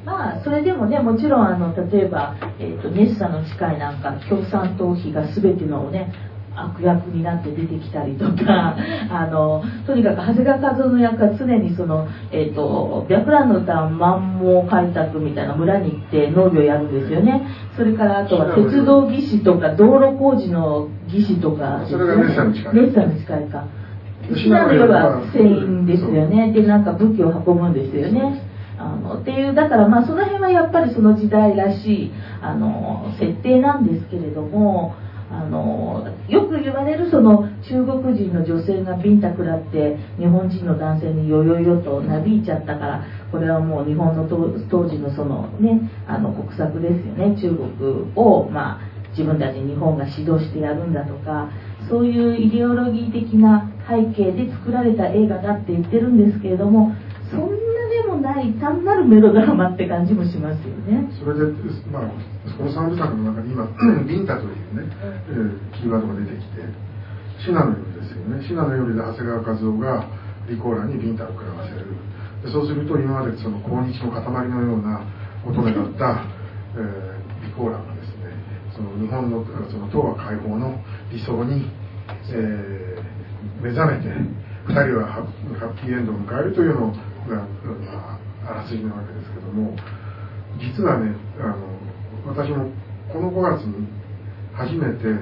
A: まあそれでもね、もちろん例えば、ネッサの誓いなんか共産党費が全てのね悪役になって出てきたりとかとにかく長谷川一夫の役は常にその、白蘭の歌満蒙開拓みたいな村に行って農業やるんですよね。それからあとは鉄道技師とか道路工事の技師とか、
B: それがネッサの誓い。
A: ネッサの誓いか。信濃の夜は船員ですよね。でなんか武器を運ぶんですよね。っていうだからまあその辺はやっぱりその時代らしい設定なんですけれども。よく言われるその中国人の女性がビンタ食らって日本人の男性によよよとなびいちゃったから、これはもう日本の当時のそのね国策ですよね。中国をまあ自分たち日本が指導してやるんだとか、そういうイデオロギー的な背景で作られた映画だって言ってるんですけれども、そんなでもない単なるメロドラマって感じもしますよね。
B: それで、まあ、この3部作の中に今ビンタというね、キーワードが出てきて、信濃の夜ですよね。信濃の夜で長谷川一夫がリコーラにビンタを食らわせる。でそうすると今までその抗日の塊のような乙女だった、リコーラがですね、その日本のその東亜解放の理想に、目覚めて2人はハッピーエンドを迎えるというのが、あらすじなわけですけども、実はね私もこの5月に初めて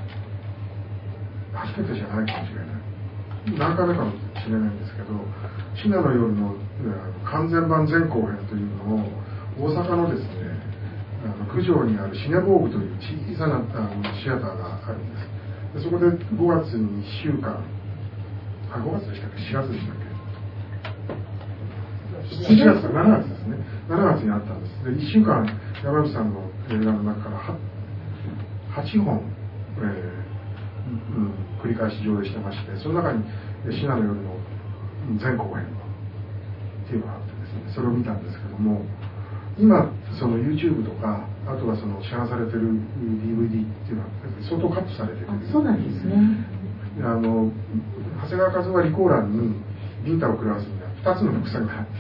B: じゃないかもしれない何回目かもしれないんですけど、信濃の夜の完全版前後編というのを大阪のですね九条にあるシネボーグという小さなシアターがあるんです。でそこで5月に1週間5月でしたっけ4月でしたっけ7月か7月ですね。7月にあったんです。で1週間山口さんの映画の中から8本、繰り返し上映してまして、その中に信濃の夜の前後編っていうのがあってですね、それを見たんですけども、今その YouTube とかあとはその市販されてる DVD っていうのは相当カットされてるんです。
A: そうなんですね。
B: 長谷川一夫はリコーランにビンタを食らわすには2つの伏線があって、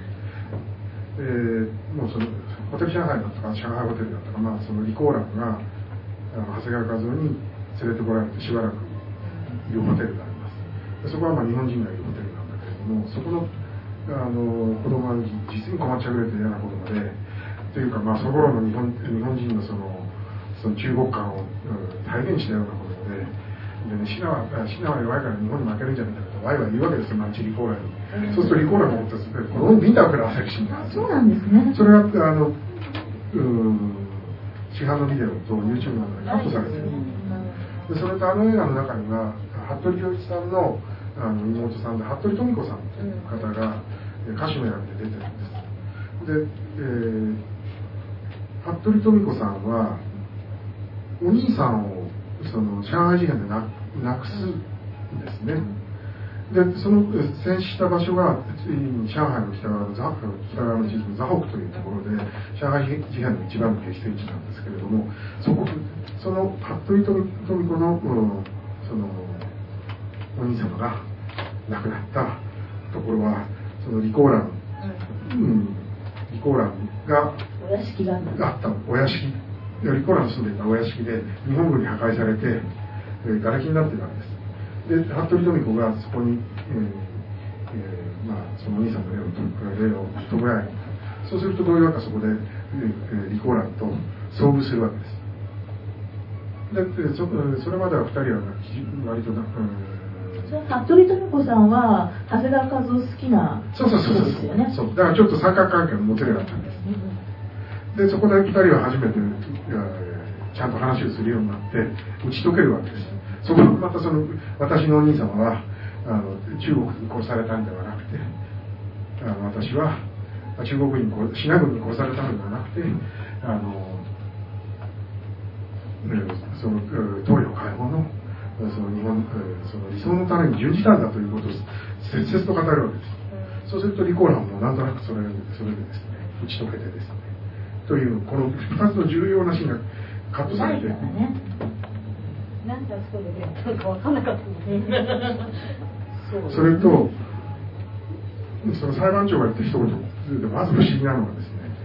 B: もうそのホテル上海だったか上海ホテルだったか、まあ、そのリコーランが長谷川一夫に連れてこられてしばらくいるホテルがあります。でそこはまあ日本人がいるホテルなんだけれども、そこの子供は実に困っちゃくれて嫌な子供で、というかまあその頃の日本人のその中国感を体現したような子供で。でね、シナは弱いから日本に負けるんじゃないかとワイワイ言うわけですよ、マンチリコーラに。そうするとリコーラが持った子供にビンタを食らわせるシーンがあって、
A: そうなんですね。
B: それが市販のビデオと YouTube などにカットされてる。でそれと映画の中には服部良一さんの妹さんで服部富子さんという方が歌手の役で出てるんです。で、服部富子さんはお兄さんをその上海事変でなくすんですね。でその戦死した場所が上海の北側の地域の座北というところで上海事変の一番の激戦地なんですけれども、その服部富子のそのお兄様が亡くなったところはそのリコーランが
A: お屋敷が
B: あったお屋敷、リコーランの住んでいたお屋敷で日本軍に破壊されて瓦礫になっているわけです。で服部富子がそこに、まあ、そのお兄さんの霊を弔い、そうするとどういうわけかそこで、リコーランと遭遇するわけです。でそれまでは2人は割と
A: 服部富子さんは長谷川一夫好きな人ですよね。
B: そうだからちょっと三角関係を持てるようになったんです。でそこで2人は初めてちゃんと話をするようになって打ち解けるわけです。そこまた私のお兄様は中国に殺されたんではなくて、私は中国にシナ軍に殺されたのではなくてその東洋解放のその日本その理想のために準じたんだということを切々と語るわけです。そうするとリコーランもなんとなくそれでですね打ち解けてですねというこの2つの重要なシーンがカットされて。
C: なんかそれでやったのか分からなかった
B: それとその裁判長が言った一言でまず不思議なのがですね、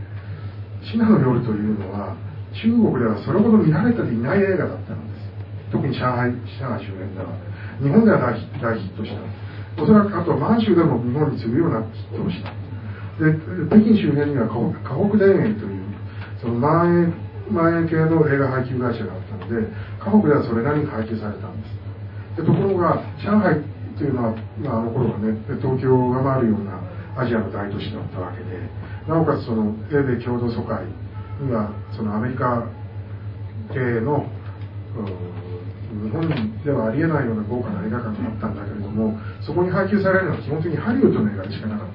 B: シナの夜というのは中国ではそれほど見られていない映画だったんです。特に上海周辺では。日本では大ヒットした。おそらくあと満州でも日本に次ぐようなヒットをした。で、北京周辺には河北電影というその万円系の映画配給会社があったので、河北ではそれなりに配給されたんです。でところが上海というのは、あの頃はね、東京を上回るようなアジアの大都市だったわけで、なおかつその英米共同疎開にはそのアメリカ系の日本ではありえないような豪華な映画館があったんだけれども、そこに配給されるのは基本的にハリウッドの映画しかなかった。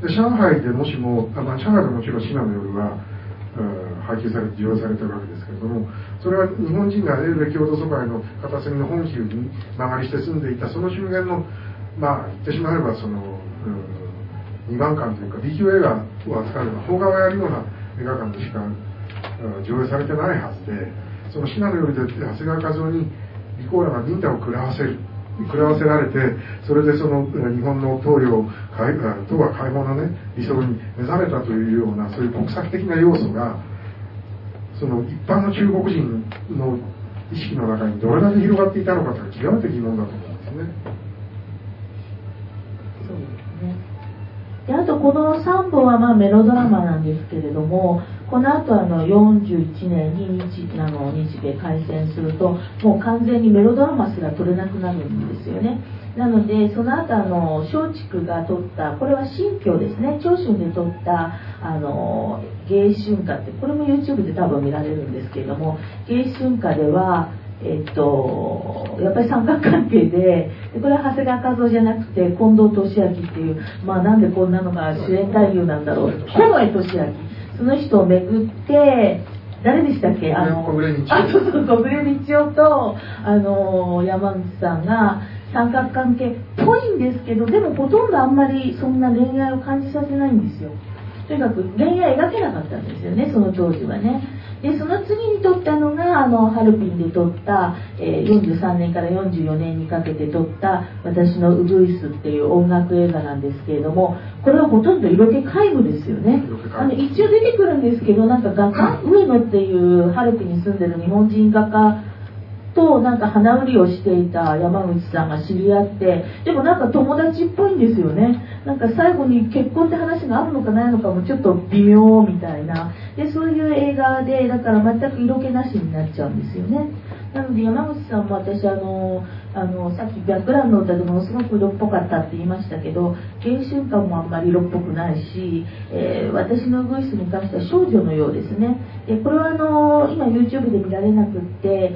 B: で上海でもしも、上海でもちろんシナの夜は配給されて利用されてるわけですけれども、それは日本人が英米共同疎開の片隅の本州に間借りして住んでいたその周辺の、まあ言ってしまえばその二番館というか B 級映画を扱うような邦画をやるような映画館でしか上映されてないはずで、そのシナの夜で長谷川一夫にリコーラがビンタを食らわせられて、それでその日本の東亜開放のね理想に目覚めたというようなそういう国策的な要素がその一般の中国人の意識の中にどれだけ広がっていたのかというのは極めて疑問だと思うんですね。
A: そうですね。であとこの3本はまあメロドラマなんですけれども、この後41年に日米開戦するともう完全にメロドラマすら撮れなくなるんですよね。なのでその後松竹が撮ったこれは新居ですね、長春で撮った芸春歌って、これも YouTube で多分見られるんですけれども、芸春歌ではやっぱり三角関係で、これは長谷川一夫じゃなくて近藤俊明っていう、まあなんでこんなのが主演男優なんだろう、近衛俊明、その人をめぐって誰でしたっけ、小暮道夫と山口さんが三角関係っぽいんですけど、でもほとんどあんまりそんな恋愛を感じさせないんですよ。とにかく恋愛描けなかったんですよね、その当時はね。でその次に撮ったのがハルピンで撮った、43年から44年にかけて撮った私のウグイスっていう音楽映画なんですけれども、これはほとんど色気皆無ですよね。一応出てくるんですけど、なんか画家上野っていうハルピンに住んでる日本人画家となんか花売りをしていた山口さんが知り合って、でもなんか友達っぽいんですよね。なんか最後に結婚って話があるのかないのかもちょっと微妙みたいな、でそういう映画で、だから全く色気なしになっちゃうんですよね。なので山口さんも私さっきバックラウンドの歌でものすごく色っぽかったって言いましたけど、芸春歌もあんまり色っぽくないし、私のウグイスに関しては少女のようですね。でこれは今 YouTube で見られなくって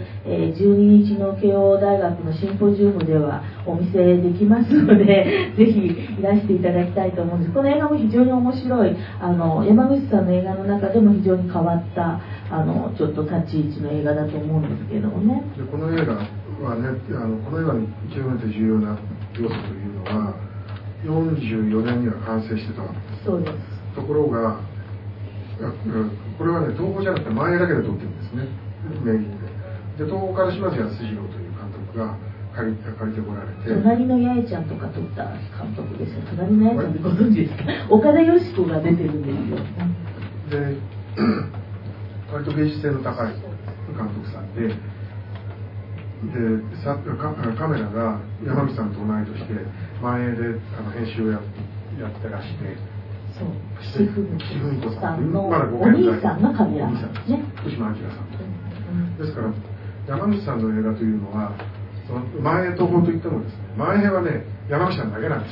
A: 、12日の慶応大学のシンポジウムではお見せできますのでぜひいらしていただきたいと思うんです。この映画も非常に面白い、山口さんの映画の中でも非常に変わったちょっと立ち位置の映画だと思うんですけれどもね。
B: でこの映画はね、この映画の極めて重要な要素というのは44年には完成してたわけです。
A: そうです。
B: ところがこれはね、東宝じゃなくて前だけで撮ってるんですね、メインで。東宝から島津康次郎という監督が借りてこられて、
A: 隣の八重ちゃんとか撮った監督ですよ。隣の八重ちゃんってご存知ですか？岡田よし子が出てるんですよ。
B: で割と芸術性の高い監督さんで、カメラが山口さんと同い年で前で編集をやってらして、
A: そう岸文子さんのお兄さんがカメラマンですね。
B: 福島明さんですから、山口さんの映画というのはその前東宝といってもですね、前はね山口さんだけなんです。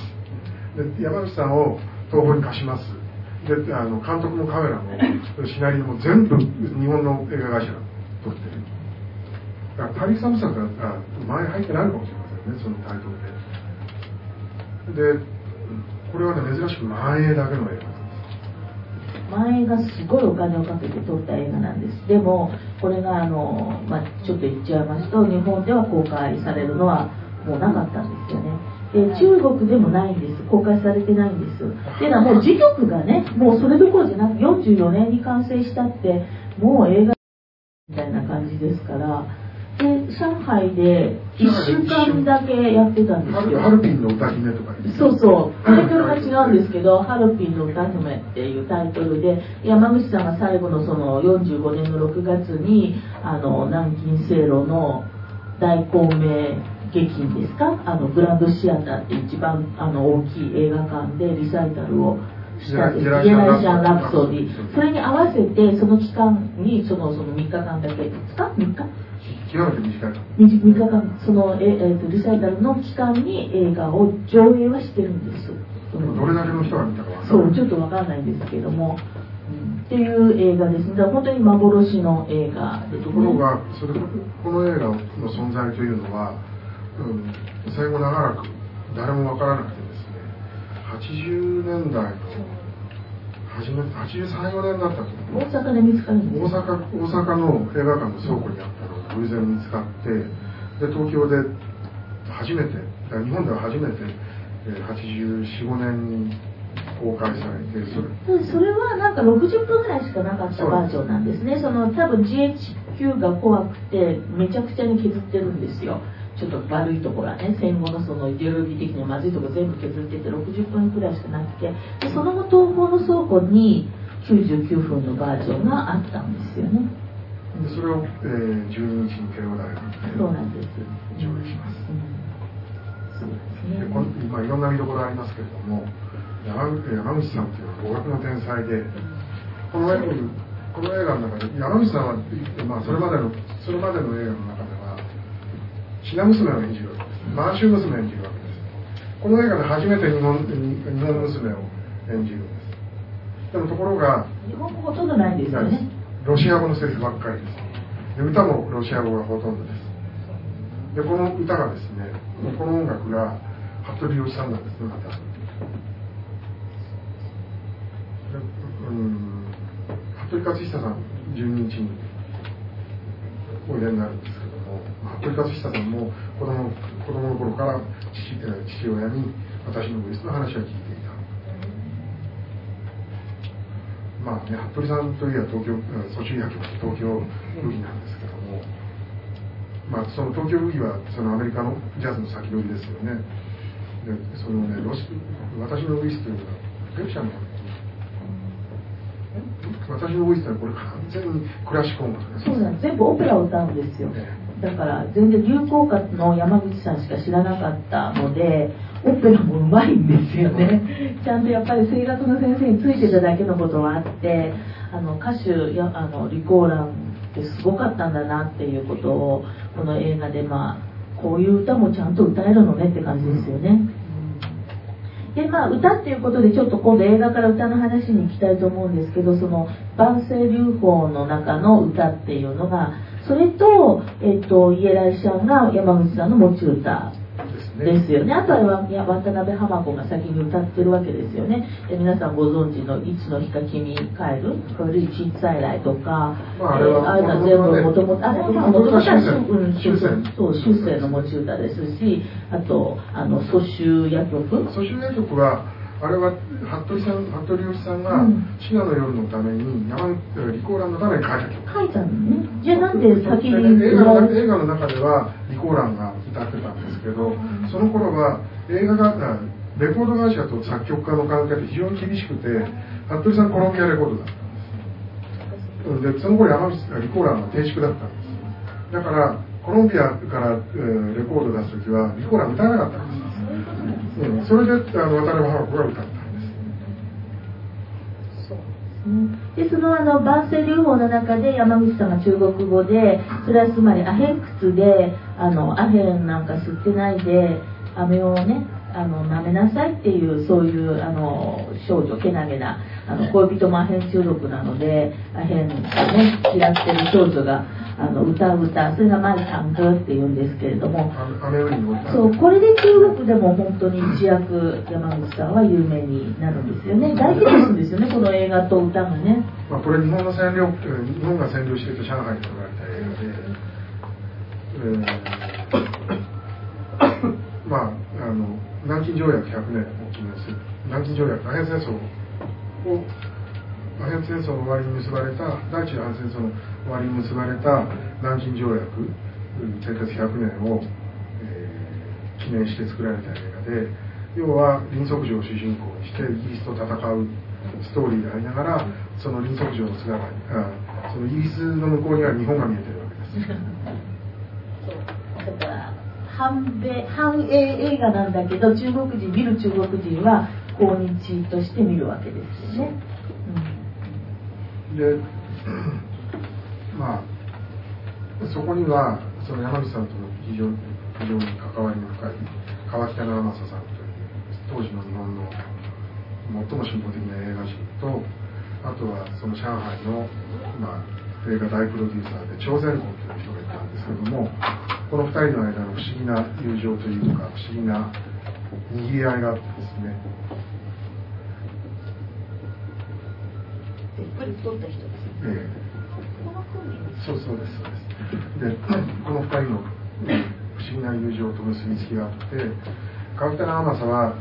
B: で山口さんを東宝に貸します。で監督もカメラもシナリオも全部日本の映画会社が撮ってる。だから大佐作が前入ってないのかもしれませんね、そのタイトルで。でこれはね珍しく前だけの映画
A: 前がすごいお金をかけて撮った映画なんです。でもこれがちょっと言っちゃいますと、日本では公開されるのはもうなかったんですよね。で中国でもないんです。公開されてないんです。っていうのはもう時局がね、もうそれどころじゃなく44年に完成したってもう映画みたいな感じですから、 で上海で1週間だけやってたんですよ。
B: ハルピンの歌姫とか
A: そうそう、タイトルが違うんですけど、ハルピンの歌姫っていうタイトルで、山口さんが最後のその45年の6月に南京西路の大光明劇院ですか、グランドシアターって一番大きい映画館でリサイタルをしたんです。イエライシャン・ラプソディ。それに合わせてその期間にその3日間だけですか、3日
B: 極めて短い
A: 3日間その、リサイタルの期間に映画を上映はしてるんです。
B: どれだけの人が見たかわからない。
A: そう、ちょっとわかんないんですけれども、っていう映画ですね。だから本当に幻の映画ですね。
B: ところがこの映画の存在というのは、戦後長らく誰もわからなくてですね、80年代の初め83、4年だったと思う。
A: 大阪で見つかるんです。
B: 大阪の映画館の倉庫にあったのが偶然見つかって、で東京で初めて、日本では初めて84、5年に公開されて、
A: それはなんか60分ぐらいしかなかったバージョンなんですね。多分 GHQ が怖くてめちゃくちゃに削ってるんですよ。ちょっと悪いところはね、戦後のそのイデオロギー的にまずいところ全部削ってて60分くらいしかなくて、でその後東宝の倉庫に99分のバージョンがあったんですよね。
B: でそれを、12日に慶応大学で
A: そうなんです
B: 上映します。
A: そうですね。
B: いろんな見どころありますけれども、山口さんというのは語学の天才で、この映画の中で山口さんは、それまでの映画の中ではひな娘を演じるわけです。満州娘を演じるわけです。この映画で初めて日本娘を演じるんです。でもところが
A: 日本語ほとんどないんですよね。
B: ロシア語のセリフばっかりです。で歌もロシア語がほとんどです。でこの歌がですね、この音楽が服部良一さんなんですね、また。服部克久さん12日においでになるんですけども、服部克久さんも子供の頃から父親に私のウイスの話は聞いていた。服部さんといえば東京蘇州薬局東京ブギなんですけども、その東京ブギはそのアメリカのジャズの先取りですよね。で私のウイスというのはペルシャの私のウイスというのはこれ完全にクラシック音楽です。
A: そうなんです。全部オペラを歌うんですよ。だから全然流行歌の山口さんしか知らなかったので、オペラもうまいんですよね。ちゃんとやっぱり声楽の先生についてただけのことはあって、歌手リコーランってすごかったんだなっていうことをこの映画でこういう歌もちゃんと歌えるのねって感じですよね。で歌っていうことでちょっと今度映画から歌の話に行きたいと思うんですけど、その万世流法の中の歌っていうのがそれと、イエライシャンが山口さんの持ち歌ですよね。あとは渡辺浜子が先に歌ってるわけですよね。で皆さんご存知のいつの日か君帰るこれ小さい来とか、あれは全部もともとは終戦の持ち歌ですし、あと蘇州夜曲
B: はあれは服部良一さんが滋賀の夜のためにリコーランのために書いた
A: のね。じゃあなんで先に
B: 映画の中ではリコーランが歌ってたんですけど、その頃は映画がレコード会社と作曲家の関係で非常に厳しくて、服部さんコロンビアレコードだったんです。でその頃リコーランは低粛だったんです。だからコロンビアからレコードを出す時はリコーラン歌えなかったんです。それで渡辺浜子が歌ったん
A: です。でその万世流法の中で山口さんが中国語で、それはつまりアヘン靴でアヘンなんか吸ってないで飴をね舐めなさいっていうそういう少女けなげな恋人もアヘン中毒なのでアヘンをね嫌ってる少女が歌う歌、それがマイタン歌っていうんですけれども、そうこれで中国でも本当に一躍山口さんは有名になるんですよね。大ヒットするんですよね、この映画と歌がね。
B: これ日本が占領していた上海で撮られた映画で南京条約100年を記念する南京条約、アヘン戦争の終わりに結ばれた第一次アヘン戦争の終わりに結ばれた南京条約製鉄100年を、記念して作られた映画で、要は林則上を主人公にしてイギリスと戦うストーリーでありながら、その林則上の姿にそのイギリスの向こうには日本が見えてるわけです。
A: そうだから反英映画なんだけど、見る中国人は抗日として見るわけですよね。
B: で、まあそこにはその山口さんとの非常に関わりの深い川北直政さんという当時の日本の最も進歩的な映画人と、あとはその上海の、映画大プロデューサーで張善光という人がいたんですけども、この2人の間の不思議な友情というか不思議な握り合いがあってですね。
A: やっぱり太った人ですね。
B: そうです。で、この2人の不思議な友情と結びつきがあって、川北直政は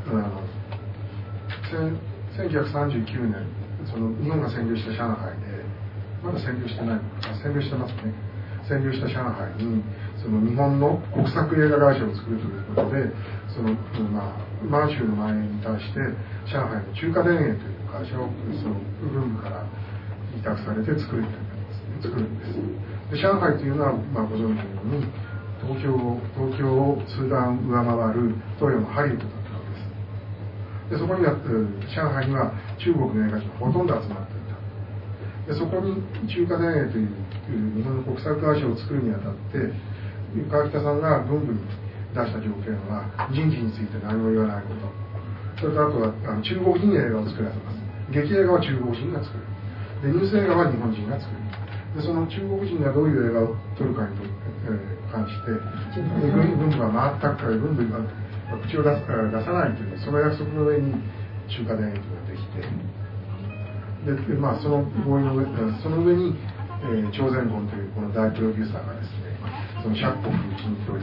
B: 1939年、その日本が占領した上海で、まだ占領してないのか、占領してますね。占領した上海にその日本の国策映画会社を作るということで、その満州の蔓延に対して上海の中華電影という会社をその軍部から委託されて作るんです。で、上海というのは、ご存知のように東京を数段上回る東洋のハリウッドだったわけです。で、そこには上海には中国の映画人がほとんど集まっていた。で、そこに中華電影という日本の国策会社を作るにあたって川北さんが軍部に出した条件は人事について何も言わないこと、それとあとは中国人映画を作らせます。劇映画は中国人が作る。で、ニュース映画は日本人が作る。で、その中国人がどういう映画を撮るかに関して軍部は全く軍部が口を出さないというその約束の上に中華電影ができて、で、その合意の上、その上に張善光というこの大プロデューサーがですね、その釈国夫人という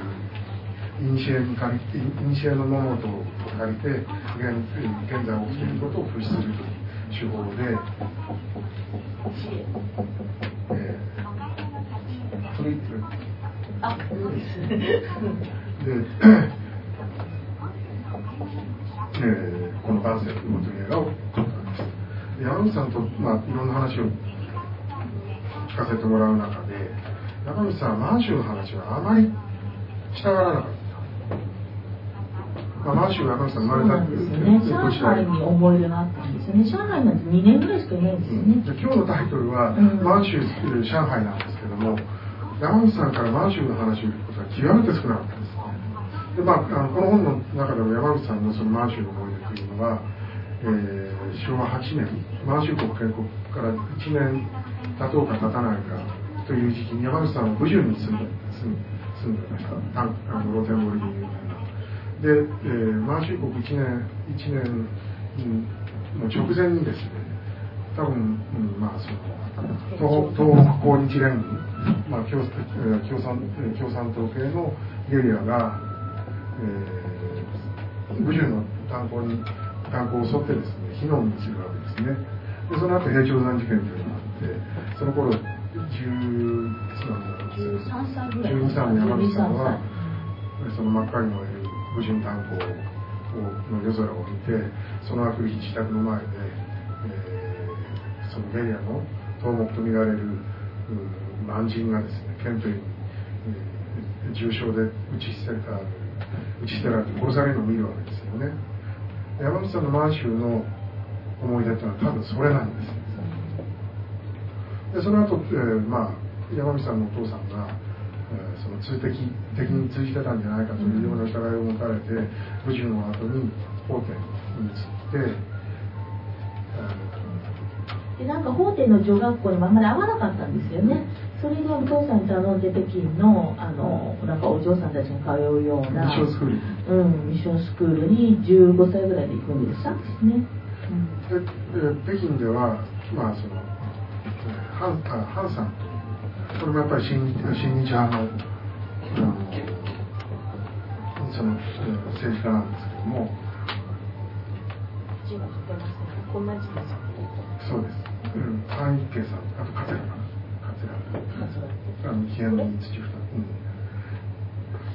B: 古の物事を借りて現在起きていることを風刺するという手法で、この万世という映画を撮ったんです。山口さんと、いろんな話を聞かせてもらう中で、山口さんは満州の話はあまりしたがらなかった。満州は山口さん生まれたんですよね。
A: 上海に思い出があったんですよね。上海なんて2年ぐらいしかいないんですよね。
B: 今日のタイトルは、満州、上海なんですけども、山口さんから満州の話を聞くことは極めて少なかったです。で、この本の中でも山口さんのその満州の思い出というのは、昭和8年、満州国建国から1年経とうか経たないかという時期に山口さんは武順に住んでました。露天掘りに有名な。で、満州国1年の直前にですね、多分、東北抗日連軍、共産党系のゲリラが、武順の炭鉱を襲ってですね、火の海にするわけですね。で、その後平頂山事件というのがあって、その頃13歳ぐらい、12、3の山口さんはその真っ赤に燃える武順炭鉱の夜空を見て、そのあくる日自宅の前で、そのゲリラの頭目と見られる満人がですね、憲兵に、重傷で打ち捨てられて殺されるのを見るわけですよね。山口さんの満州の思い出というのは多分それなんです。で、その後、山口さんのお父さんが、その敵に通じてたんじゃないかというような疑いを持たれて、武順の後に法典に移って、
A: で、なんか法典の女学校にもあんまり合わなかったんですよね。それでお父さんに頼んで北京のなんかお嬢さんたちが通うような
B: ミッションスクール、
A: ミッションスクールに15歳ぐらいで行くんでしたんですね。
B: で、北京ではそのハンさん、これもやっぱり親日派のその政治家なんですけども、
C: 字が書けません。こんな字です。
B: そうです。韓一慶さん、あと桂批判に土二つ。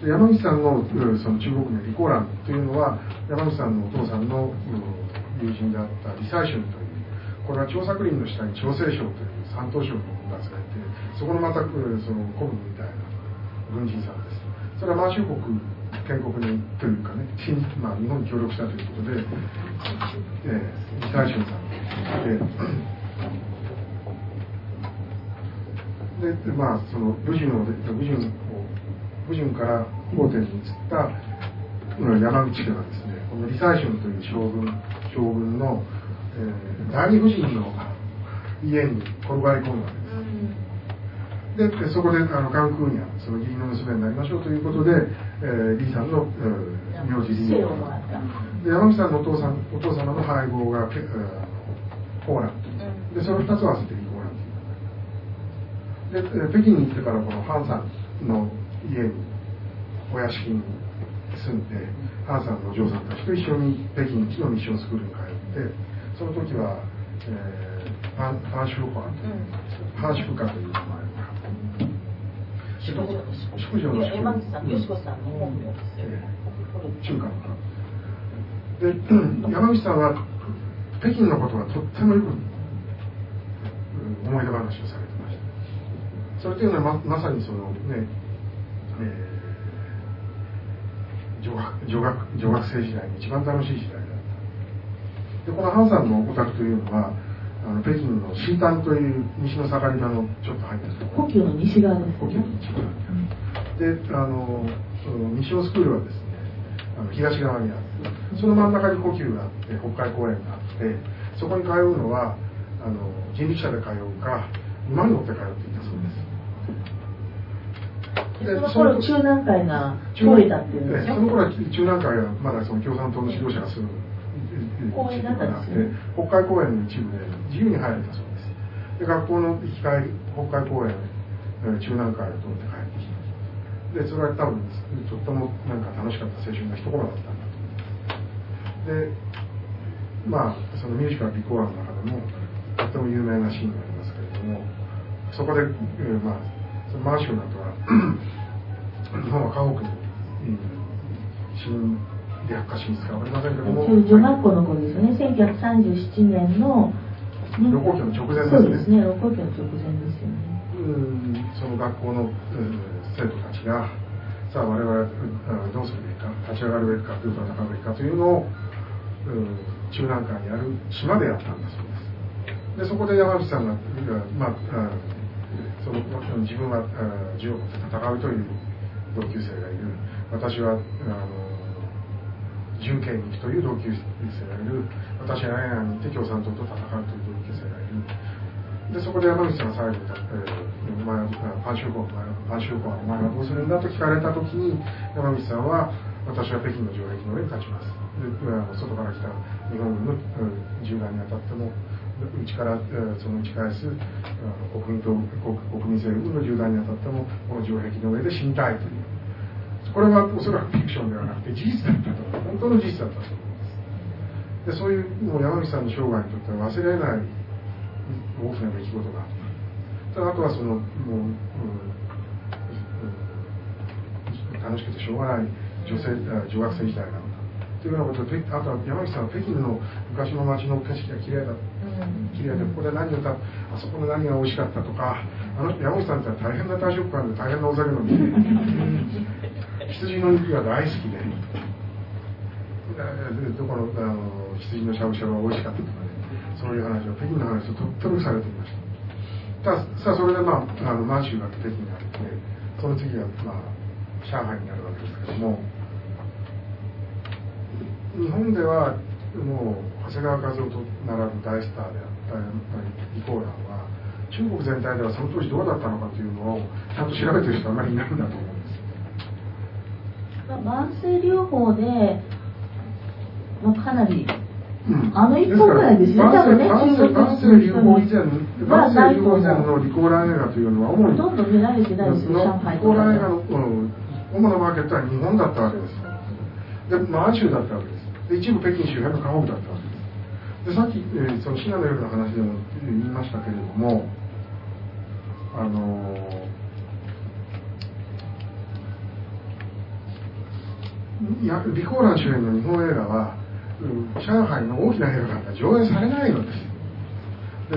B: 山口さんのその中国の李香蘭というのは山口さんのお父さんの友人であった李才春という、これは張作霖の下に長生省という山東省の部がつがいて、そこのまたその古文みたいな軍人さんです。それは満州国建国にというかね、日本に協力したということで、李才春さんで、その武順から皇帝に移った山口ではですね、この李才春という将軍の、第二夫人の家に転がり込むわけです。で、そこで関空にはその義理の娘になりましょうということで、李さんの名字李をで、山口さんのお父様の配合がコーランで、その2つを合わせて李コーランという。で、北京に行ってからこのハンさんの家にお屋敷に住んで、ハンさんのお嬢さんたちと一緒に北京のミッションスクールに通って、その時は、ファンシューファーという、ファンシューカという名前が宿女の
A: 山口さん、よしこさんの本名ですよ。
B: 中華ので、山口さんは北京のことはとってもよく思い出話をされてました。それというのはまさにそのね、女学生時代に一番楽しい時代だった。で、このハンさんのお宅というのは北京の西丹という西の盛り場のちょっと入ったところ、
A: 故郷の西側ですね。
B: 故郷の西側で、ミッションスクールはですね、東側にあって、その真ん中に故宮があって、北海公園があって、そこに通うのは人力車で通うか馬に乗って通っていたそうです。
A: その頃中南海が動いたっていうんですよ。
B: その頃は中南海はまだその共産党の指導者が住む
A: 公園だったんですよね。
B: 北海公園の一部で自由に入れたそうです。で、学校の行き帰り、北海公園、中南海を通って帰ってきた。で、それは多分とってもなんか楽しかった青春が一コマだったんだと思います。で、そのミュージカル「リコーラ」の中でもとっても有名なシーンがありますけれども、そこで、その満州の後は日本は家屋に新略化進出か分かりませんけども、
A: 女学校の頃ですよね。1937年の
B: 盧溝橋の直前ですね。
A: そうですね、盧溝橋の直前ですよね。
B: その学校の、生徒たちがさあ我々どうするべきか、立ち上がるべきか、どう戦うべきかというのを中南海にある島でやったんだそうです。で、そこで山口さんが、自分は銃を持って戦うという同級生がいる、私は準警に行くという同級生がいる、私は延安に行って共産党と戦うという同級生がいる。で、そこで山口さんが最後にパンシューコはお前はどうするんだと聞かれたときに、山口さんは私は北京の城壁の上に立ちます。で、外から来た日本軍の銃弾に当たっても内からその打ち返す国民政府の銃弾に当たってもこの城壁の上で死にたいという、これはおそらくフィクションではなくて事実だったと、本当の事実だったと思います。で、そういうもう山口さんの生涯にとっては忘れられない大きな出来事があった。ただあとはその楽しくてしょうがない女学生時代なんだというようなことで、あとは山口さんは北京の昔の街の景色が綺麗で、ここで何をあそこの何が美味しかったとか、山口さんって大変な大食漢で大変なお酒飲みで羊の肉が大好きで、どこの羊のしゃぶしゃぶが美味しかったとかね、そういう話を北京の話をとってもされていました。さあそれで満州があって北京があって、その次は上海になるわけですけども、日本ではもう長谷川一夫と並ぶ大スターであった李香蘭は中国全体ではその当時どうだったのかというのをちゃんと調べてる人はあまりいないんだと思うんです。
A: 慢性療法で、かなり一本ぐらいですね。多分ね、
B: 慢性療法以前の李香蘭映画というのは主に
A: ほとんど見られてないですよ、上海とか。
B: 李香蘭映画の主なマーケットは日本だったわけです。で、満州だったわけです。で、一部北京周辺の河北だったわけです。で、さっき、そのシナの夜の話でも言いましたけれども、 いや李香蘭主演の日本映画は、上海の大きな映画館で上映されないのです。で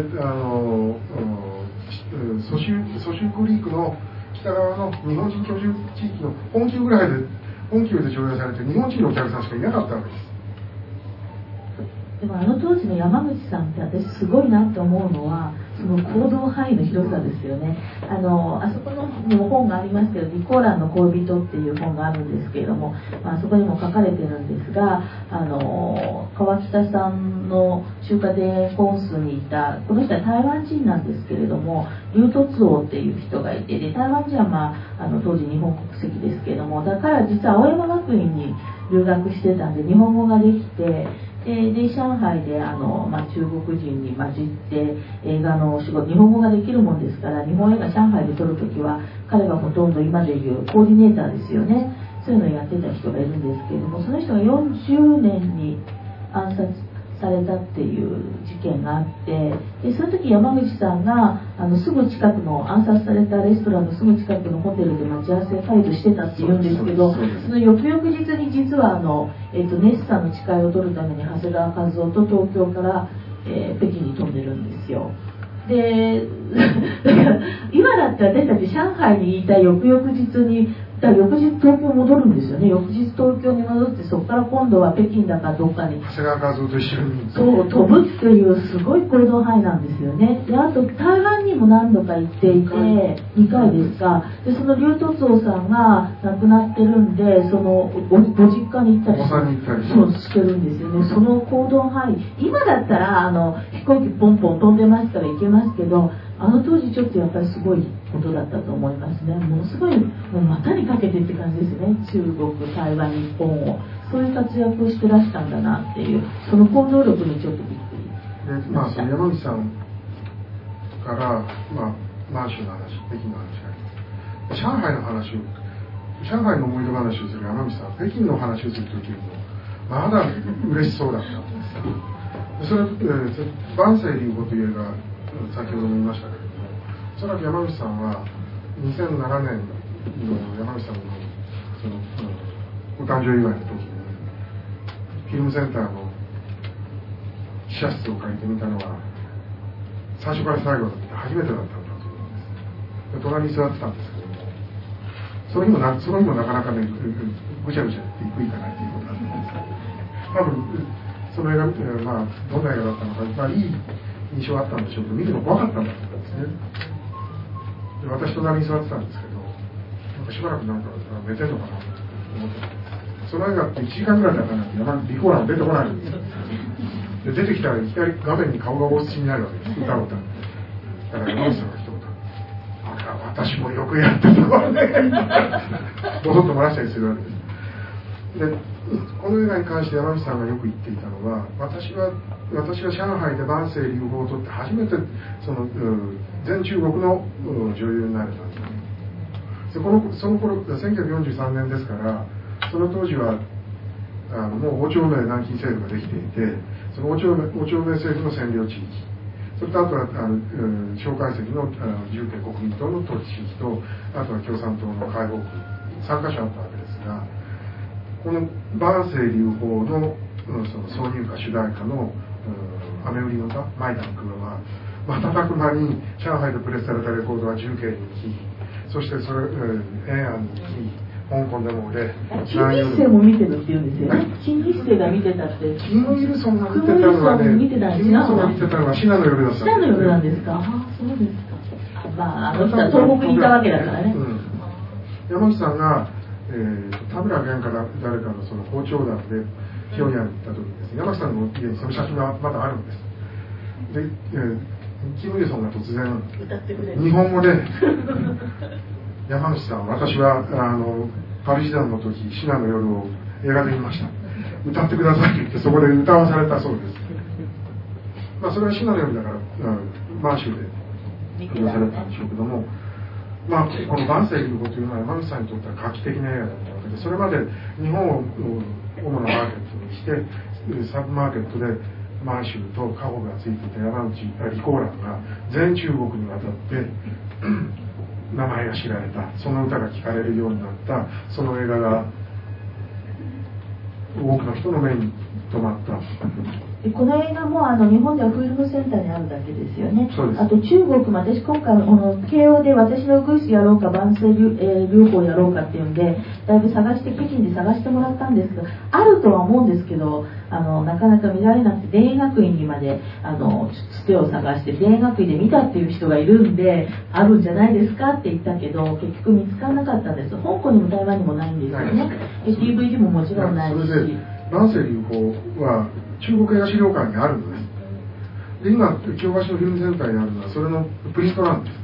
B: 蘇州クリークの北側の日本人居住地域の本宮で上映されて、日本人のお客さんしかいなかったわけです。
A: でも当時の山口さんって私すごいなって思うのはその行動範囲の広さですよね。あそこにも本がありますけど、李香蘭の恋人っていう本があるんですけれども、あそこにも書かれてるんですが、川北さんの中華伝言コンスにいたこの人は台湾人なんですけれども、劉突王っていう人がいて、で台湾人は、当時日本国籍ですけれども、だから実は青山学院に留学してたんで日本語ができて、で上海で中国人に混じって映画のお仕事、日本語ができるもんですから、日本映画上海で撮るときは彼がほとんど今でいうコーディネーターですよね、そういうのをやってた人がいるんですけれども、その人が40年に暗殺されたっていう事件があって、でその時山口さんがすぐ近くの暗殺されたレストランのすぐ近くのホテルで待ち合わせ会議してたっていうんですけど、その翌々日に実はネッサの誓いを取るために長谷川一夫と東京から、北京に飛んでるんですよ。でだから今だったら私たち上海にいた翌々日に翌日東京戻るんですよね。翌日東京に戻って、そこから今度は北京だかどっかに
B: 長谷川一夫と一緒に
A: そう飛ぶっていうすごい行動範囲なんですよね。であと台湾にも何度か行っていて、2回ですか。でその劉突王さんが亡くなってるんで、そのご実家に行ったりそうしてるんですよね。その行動範囲、今だったら飛行機ポンポン飛んでますから行けますけど、当時ちょっとやっぱりすごいことだったと思いますね。ものすごいもう股にかけてって感じですね。中国、台湾、日本をそういう活躍をしてらしたんだなっていう、その行動力にちょっとびっくりしました。
B: 山口さんから、満州の話、北京の話があります。上海の話を、上海の思い出話をする山口さん、北京の話をするときにもまだ嬉しそうだったんです。それ万世流語という映画、先ほども言いましたけれども、おそらく山口さんは2007年の山口さんのお誕生日祝いの時にフィルムセンターの試写室を借りてみたのは最初から最後まで初めてだったんだと思うんです。で隣に座ってたんですけども、その日もなかなかねぐちゃぐちゃっていくいかないということだったんです。多分その映画見て、どんな映画だったのか、いい印象あったんでしょうけど、見るの怖かったんだと思うんですね。で私隣に座ってたんですけど、しばらく寝てるのかなと思ってた。その映画って1時間ぐらいだからって李香蘭出てこないんですよ。で出てきたらいきなり画面に顔が大写しになるわけです。歌を歌う。だから山口さんが一言、私もよくやってたわねボソッと漏らしたりするわけです。でこの映画に関して山口さんがよく言っていたのは、私は上海で万世流語を取って初めて全中国の女優になれたんですね。その頃1943年ですから、その当時はもう王朝名南京政府ができていて、その王朝名政府の占領地域、それとあとは蒋介石の自由国民党の統治地域と、あとは共産党の解放区、3カ所あったわけですが、この万世流法の挿入歌主題歌の雨降りの歌「マイダンク」は瞬く間に上海でプレスされたレコードは重慶に行き、そしてそれ延安に行き、香港でも売れ、
A: 金日成も見てるって言うんですよね。金日成が見てたって。
B: キム・イルソンが見てたのはね、キム・イルソンが見てたのは信濃の夜だった。
A: 信濃の夜なんですか。あ、そうですか。人は東北にいたわけだからね。
B: 山口さんが田村源か誰かの包丁団で平壌に行った時にですね、山口さんの家にその写真がまだあるんです。で、キム・イルソンが突然日本語で山口さん、私はパリ時代の時信濃の夜を映画で見ました、歌ってくださいって言ってそこで歌わされたそうです。それは信濃の夜だから満州で歌わされたんでしょうけども、この万世流語というのは山口さんにとっては画期的な映画だったわけで、それまで日本を主なマーケットにしてサブマーケットで満州とカホがついていた李香蘭が全中国にわたって名前が知られた、その歌が聴かれるようになった、その映画が多くの人の目に留まった。
A: でこの映画も日本ではフィルムセンターにあるだけですよね。
B: そうです。
A: あと中国も私今回慶応で私のウグイスやろうか万世療法やろうかっていうんでだいぶ探して北京で探してもらったんですけどあるとは思うんですけどなかなか見られなくて田園学院にまでつてを探して田園学院で見たっていう人がいるんであるんじゃないですかって言ったけど結局見つからなかったんです。香港にも台湾にもないんですよね。DVD ももちろんないし。
B: 万世流法は中国映画資料館にあるのです。で今京橋のフィルムセンターにあるのはそれのプリントなんです。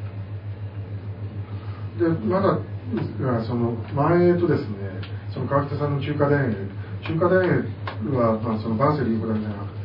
B: でまだその前とですねその川北さんの中華田園は、その万世流法だけじゃなくて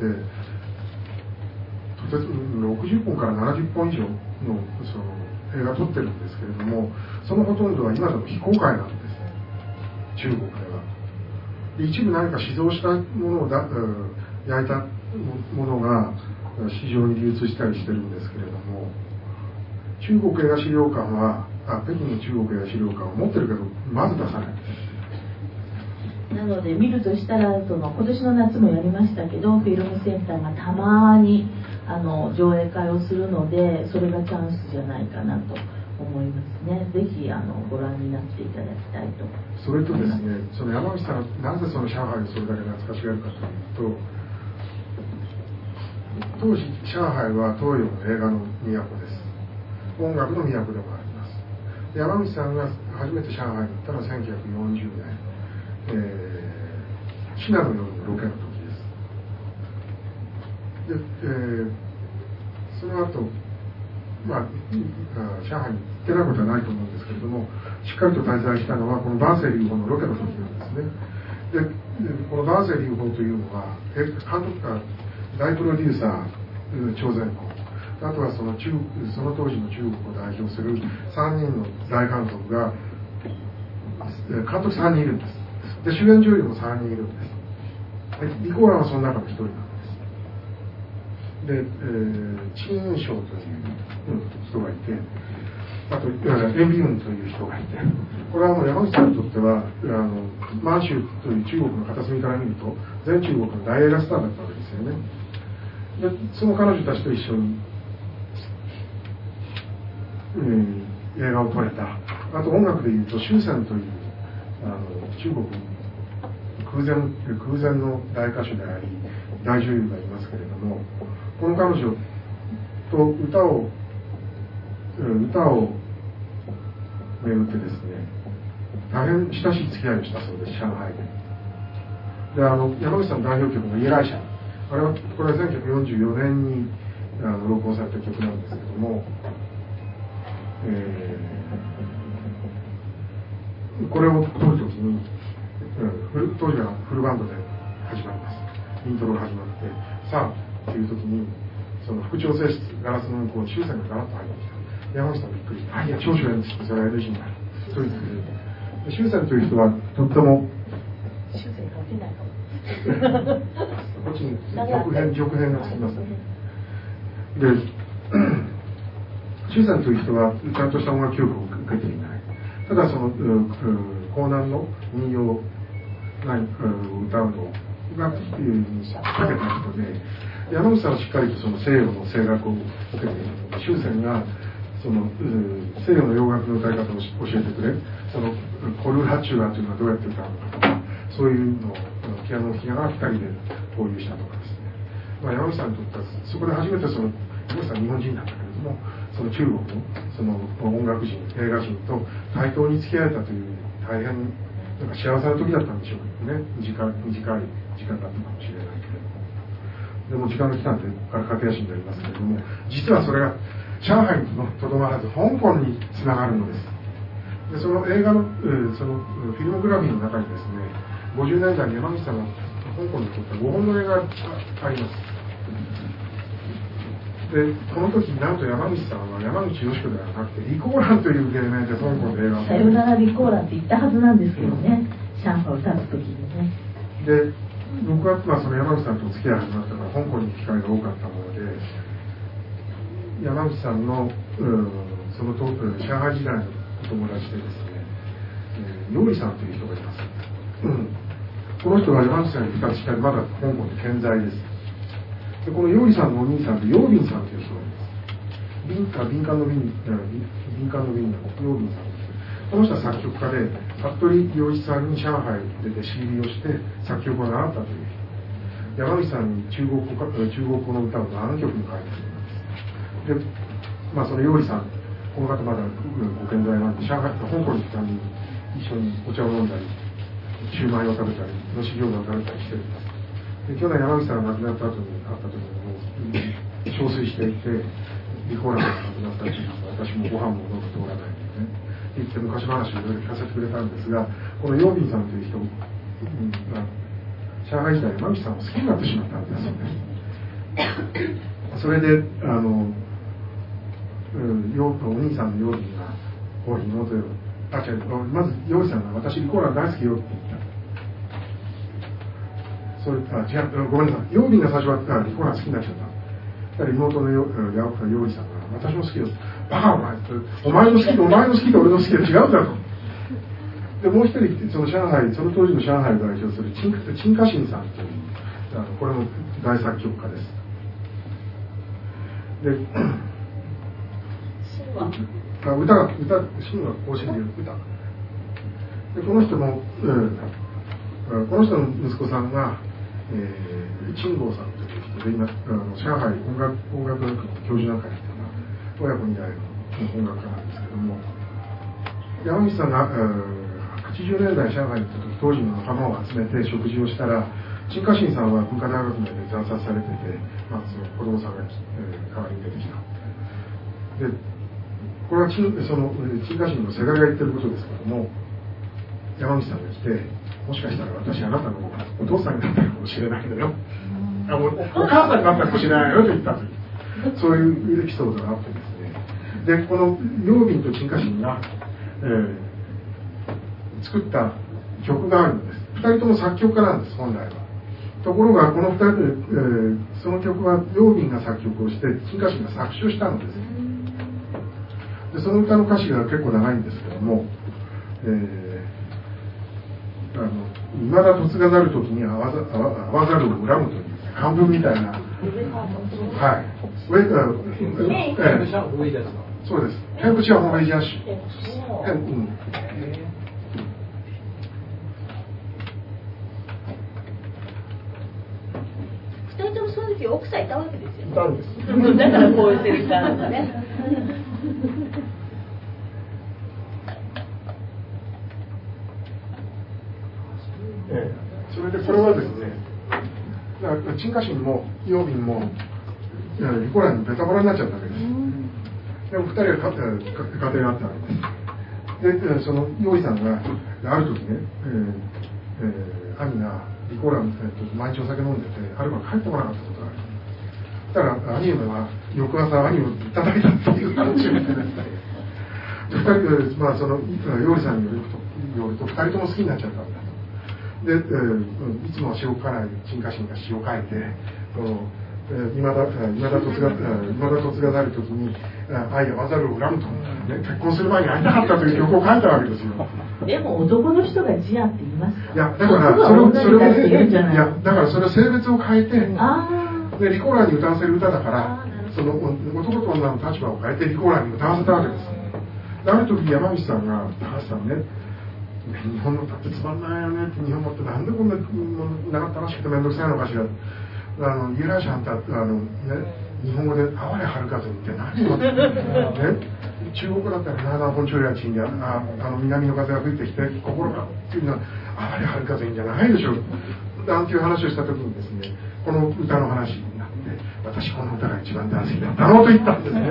B: 60本から70本以上のその映画撮ってるんですけれどもそのほとんどは今でも非公開なんです中国では。一部何か試造したものを焼いたものが市場に流通したりしてるんですけれども中国映画資料館は北京の中国映画資料館は持ってるけどまず出さない
A: なので見るとしたら今年の夏もやりましたけどフィルムセンターがたまに上映会をするのでそれがチャンスじゃないかなと思いますね。ぜひご覧になっていただきたいと。
B: それとですね、その山口さんがなぜその上海をそれだけ懐かしがるかというと、当時上海は東洋の映画の都です。音楽の都でもあります。山口さんが初めて上海に行ったのは1940年、信濃の夜のロケの時です。で、その後上海に行ってないことはないと思うんですけれどもしっかりと滞在したのはこの万世流法のロケの時なんですね。でこの万世流法というのは監督が大プロデューサー張全国あとはその当時の中国を代表する3人の大監督が監督3人いるんです。で主演女優も3人いるんです。リコーランはその中の1人なんです。で、陳雲章という人がいてあとエンビウンという人がいてこれはもう山口さんにとっては満州という中国の片隅から見ると全中国の大映画スターだったわけですよね。でその彼女たちと一緒に、映画を撮れた。あと音楽でいうと周旋という中国空前の大歌手であり大女優がいますけれどもこの彼女と歌をめぐってですね大変親しい付き合いをしたそうです。上海で山口さんの代表曲の「イエライシャ」これは1944年に録音された曲なんですけども、これを撮るときに、当時はフルバンドで始まります。イントロが始まってさあというときにその副調整室ガラスの向こうに周旋がガラッと入ってきた。山口さんびっくりして「いや長所やんです」ってそれは NG になると言って周旋という人はとっても
A: 周旋かけないかも
B: こっちに続編がつきますね。で周旋という人はちゃんとした音楽教育を受けていない。ただその江南の民謡を歌うのがかけた人で山口さんはしっかりとその西洋の声楽を受けている。周旋がその西洋の洋楽の歌い方を教えてくれそのコルハチュアというのはどうやって歌うのかとかそういうのをピアノを弾きながら2人で交流したとかですね、山口さんにとってはそこで初めてその山口さん日本人なんだけれどもその中国のその音楽人映画人と対等に付き合えたという大変なんか幸せな時だったんでしょうけどね短い時間だったかもしれないけれどもでも時間が来たんでここから駆け足になりますけれども実はそれが上海にとどまらず香港につながるのです。でその映画の、そのフィルモグラフィーの中にですね50年代に山口さんが香港で撮った5本の映画があります。でこの時なんと山口さんは山口よし子ではなくてリコーランという芸名で香港で映画を
A: さよならリコーランって言ったはずなんですけどね上海を立つ時にね。
B: で僕はその山口さんと付き合い始まったから香港に行く機会が多かったもので山口さんのその上海時代のお友達でですね、ヨーリさんという人がいます。 この人が山口さんに復活したりまだ香港で健在です。でこのヨーリさんのお兄さんでヨービンさんという人がいます。敏感の敏のヨービンさんです。この人は作曲家で服部良一さんに上海で弟子入りをして作曲を習ったという人。山口さんに中国語の歌を7曲も書いているんです。で、そのヨーリさん、この方まだご健在なんで、香港に来たのに一緒にお茶を飲んだり、シューマイを食べたり、のし餃子を食べたりしてるんです。で去年山口さんが亡くなった後に会った時に憔悴していて、リコーラーが亡くなった時に私もご飯も飲む通らないんでね。言って昔話をいろいろ聞かせてくれたんですが、このヨービンさんという人が上海時代山口さんを好きになってしまったんですよね。それでお兄さんのヨービンが妹よまずヨービンさんが私リコーラー大好きよって言った。ごめんなさい、ヨービンが最初はリコーラー好きになっちゃった。だから妹のヨービンさんが私も好きよ。バカお前の好きと俺の好きは違うんだと。でもう一人その当時の上海を代表する陳家新さんというこれも大作曲家です。で真は甲子園で歌でこの人の息子さんが陳剛さんという人で今上海音楽学の教授なんかやってる親子2代の音楽家なんですけども、山口さんが80年代上海に行った時当時の仲間を集めて食事をしたら陳家新さんは文化大学内で惨殺されてて、その子供さんが代わりに出てきた。でこれは陳家新のせがれが言ってることですけども、山口さんが来てもしかしたら私あなたのお父さんになったかもしれないけどよ、お母さんになったかもしれないよと言ったというそういうエピソードがあってですね。でこのヨービンと陳家新が、作った曲があるんです。2人とも作曲家なんです本来は。ところがこの2人で、その曲はヨービンが作曲をして陳家新が作詞をしたのです。でその歌の歌詞が結構長いんですけども、未だ突がなる時に会わざるを恨むという漢文みたいな、はい。そうです。天口は回家し。
C: 2人ともその時奥さんいたわけですよね。
B: いたんです。
A: だからこういうセリフなんだね。
B: それでこれはですね、陳家新もヨービンもリコーラーにベタボラになっちゃったわけです。でも2人は家庭があったわけです。でそのヨービンさんがある時ね、兄がリコーラー毎日お酒飲んでてある晩帰ってこなかったことがある。だから兄は翌朝兄をいただいたっていう話を見てですね。で2人そのヨーリさんによると2人とも好きになっちゃったんだと。で、いつもは詩を書かない陳家新が詩を書いて今だ突がなる時に愛がわざるを恨むと、ね、結婚する前に会いたかったという曲を書いたわけですよ。
A: でも男の人がジアって言いますか。
B: いやだからそれを性別を変えて、でリコーラーに歌わせる歌だからその男と女の立場を変えてリコーラーに歌わせたわけです。ある時山口さんが高橋さんね、日本の歌ってつまんないよねって、日本語ってなんでこんな長ったらしくて面倒くさいのかしら。ユラシャンって日本語で「哀れ春風」って何よって、ね、中国だったら「ナーダー本潮やチンや南の風が吹いてきて心が」っていうのは「哀れ春風」いいんじゃないでしょうなんていう話をした時にですね、この歌の話になって「私この歌が一番大好きだったの」と言ったんですね。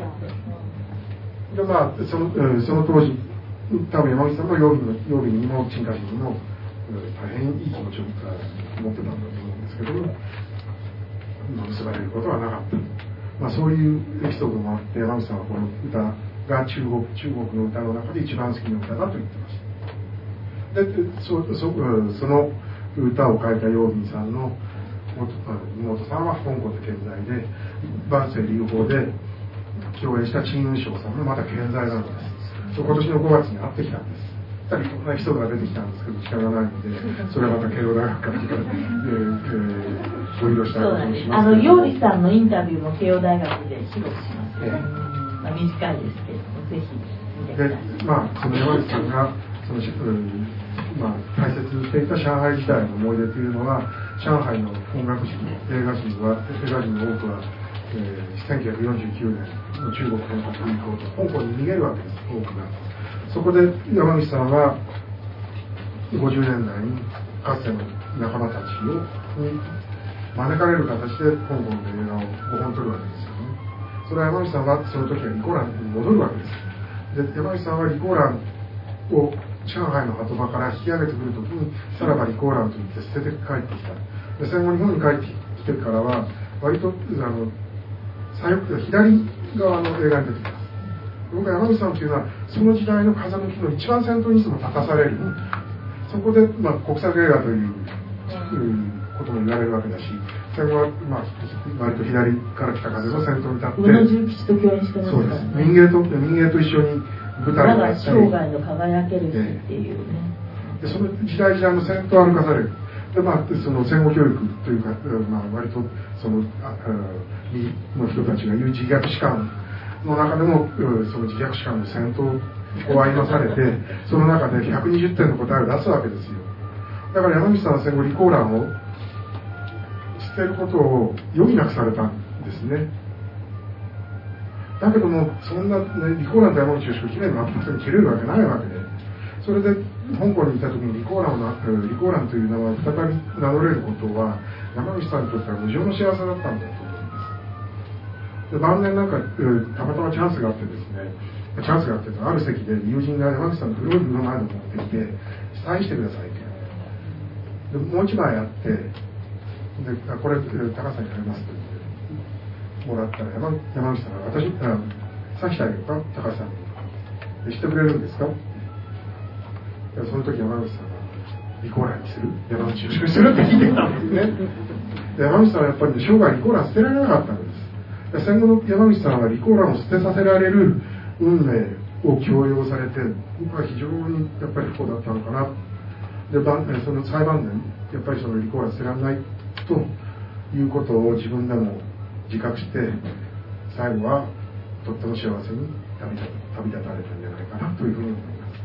B: でその当時多分山口さんもヨービンにも陳家新にも大変いい気持ちを持ってたんだと思うんですけども、結ばれることはなかった。そういうエピソードもあって山口さんはこの歌が中国の歌の中で一番好きな歌だと言ってました。でその歌を書いたヨービンさんの妹さんは香港で健在で、万世流法で共演した陳雲翔さんもまた健在なんです。今年の5月に会ってきたんです。 たりとエピソードが出てきたんですけど時間がないので、それはまた慶応大学からご披露したいと思います。
A: ヨウリさんのインタビューも慶応大学で披露しますよね。短いですけども、ぜひ見てください。
B: で、その山口さんが大切にしていた上海時代の思い出というのは、上海の音楽人、映画人の多くは、1949年の中国建国以降と香港に逃げるわけです、多くが。そこで山口さんは50年代にかつての仲間たちに招かれる形で香港で映画を5本撮るわけですよね。それは山口さんはその時はリコーランに戻るわけです。で、山口さんはリコーランを上海の鳩場から引き上げてくるときに、さらばリコーランと言って捨てて帰ってきた。で、戦後日本に帰ってきてからは、割と左側の映画に出てきます。僕は山口さんというのは、その時代の風向きの一番先頭にいつも立たされる。そこで、国策映画ということも言われるわけだし、戦後は、割と左から来た風の先頭に立って、
A: 宇野重吉と共演してますからね。
B: そうです。民芸と一緒に舞台をやったり、
A: 生涯の輝ける日っていうね。
B: でその時代の先頭を歩かされる。で、その戦後教育というか、割とその右の人たちが言う自虐史観の中でも、その自虐史観の先頭を歩まされて、その中で120点の答えを出すわけですよ。だから山口さんは戦後リコーランを捨てることを余儀なくされたんですね。だけども、そんな、リコーランと山口をしかきれいに真っ二つに切れるわけないわけで、それで香港にいた時にリコーランという名前を再び名乗れることは、山口さんにとっては無上の幸せだったんだと思います。で、晩年たまたまチャンスがあってですね、ある席で友人が山口さんの黒い布の前を持ってきて、サインしてくださいって言う。で、もう一枚あって、で、これ、高さんにありますと言って。もらったら山口さんが私さきたいよか高橋さんにしてくれるんですか。その時山口さんがリコーランにする山口をするって聞いてたんですね。で山口さんはやっぱり生涯リコーラン捨てられなかったんです。で戦後の山口さんはリコーランを捨てさせられる運命を強要されて、僕は非常にやっぱり不幸だったのかな。でその最晩年やっぱりそのリコーラン捨てられないということを自分でも自覚して、最後はとっても幸せに旅立たれたんじゃないかなというふうに思い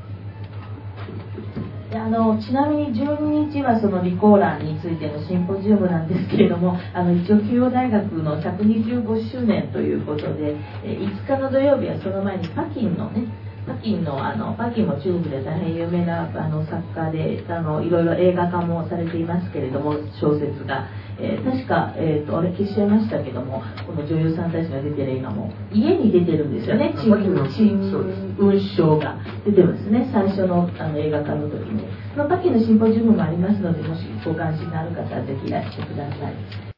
B: ます。
A: ちなみに12日はそのリコーランについてのシンポジウムなんですけれども、一応慶応大学の125周年ということで、5日の土曜日はその前にパキンも中国で大変有名な作家でいろいろ映画化もされていますけれども、小説が、確か、あれ消しちゃいましたけども、この女優さんたちが出てる映画も家に出てるんですよね。新聞賞が出てますね、最初の映画化の時に。パキンのシンポジウムもありますので、もしご関心のある方はぜひいらしてください。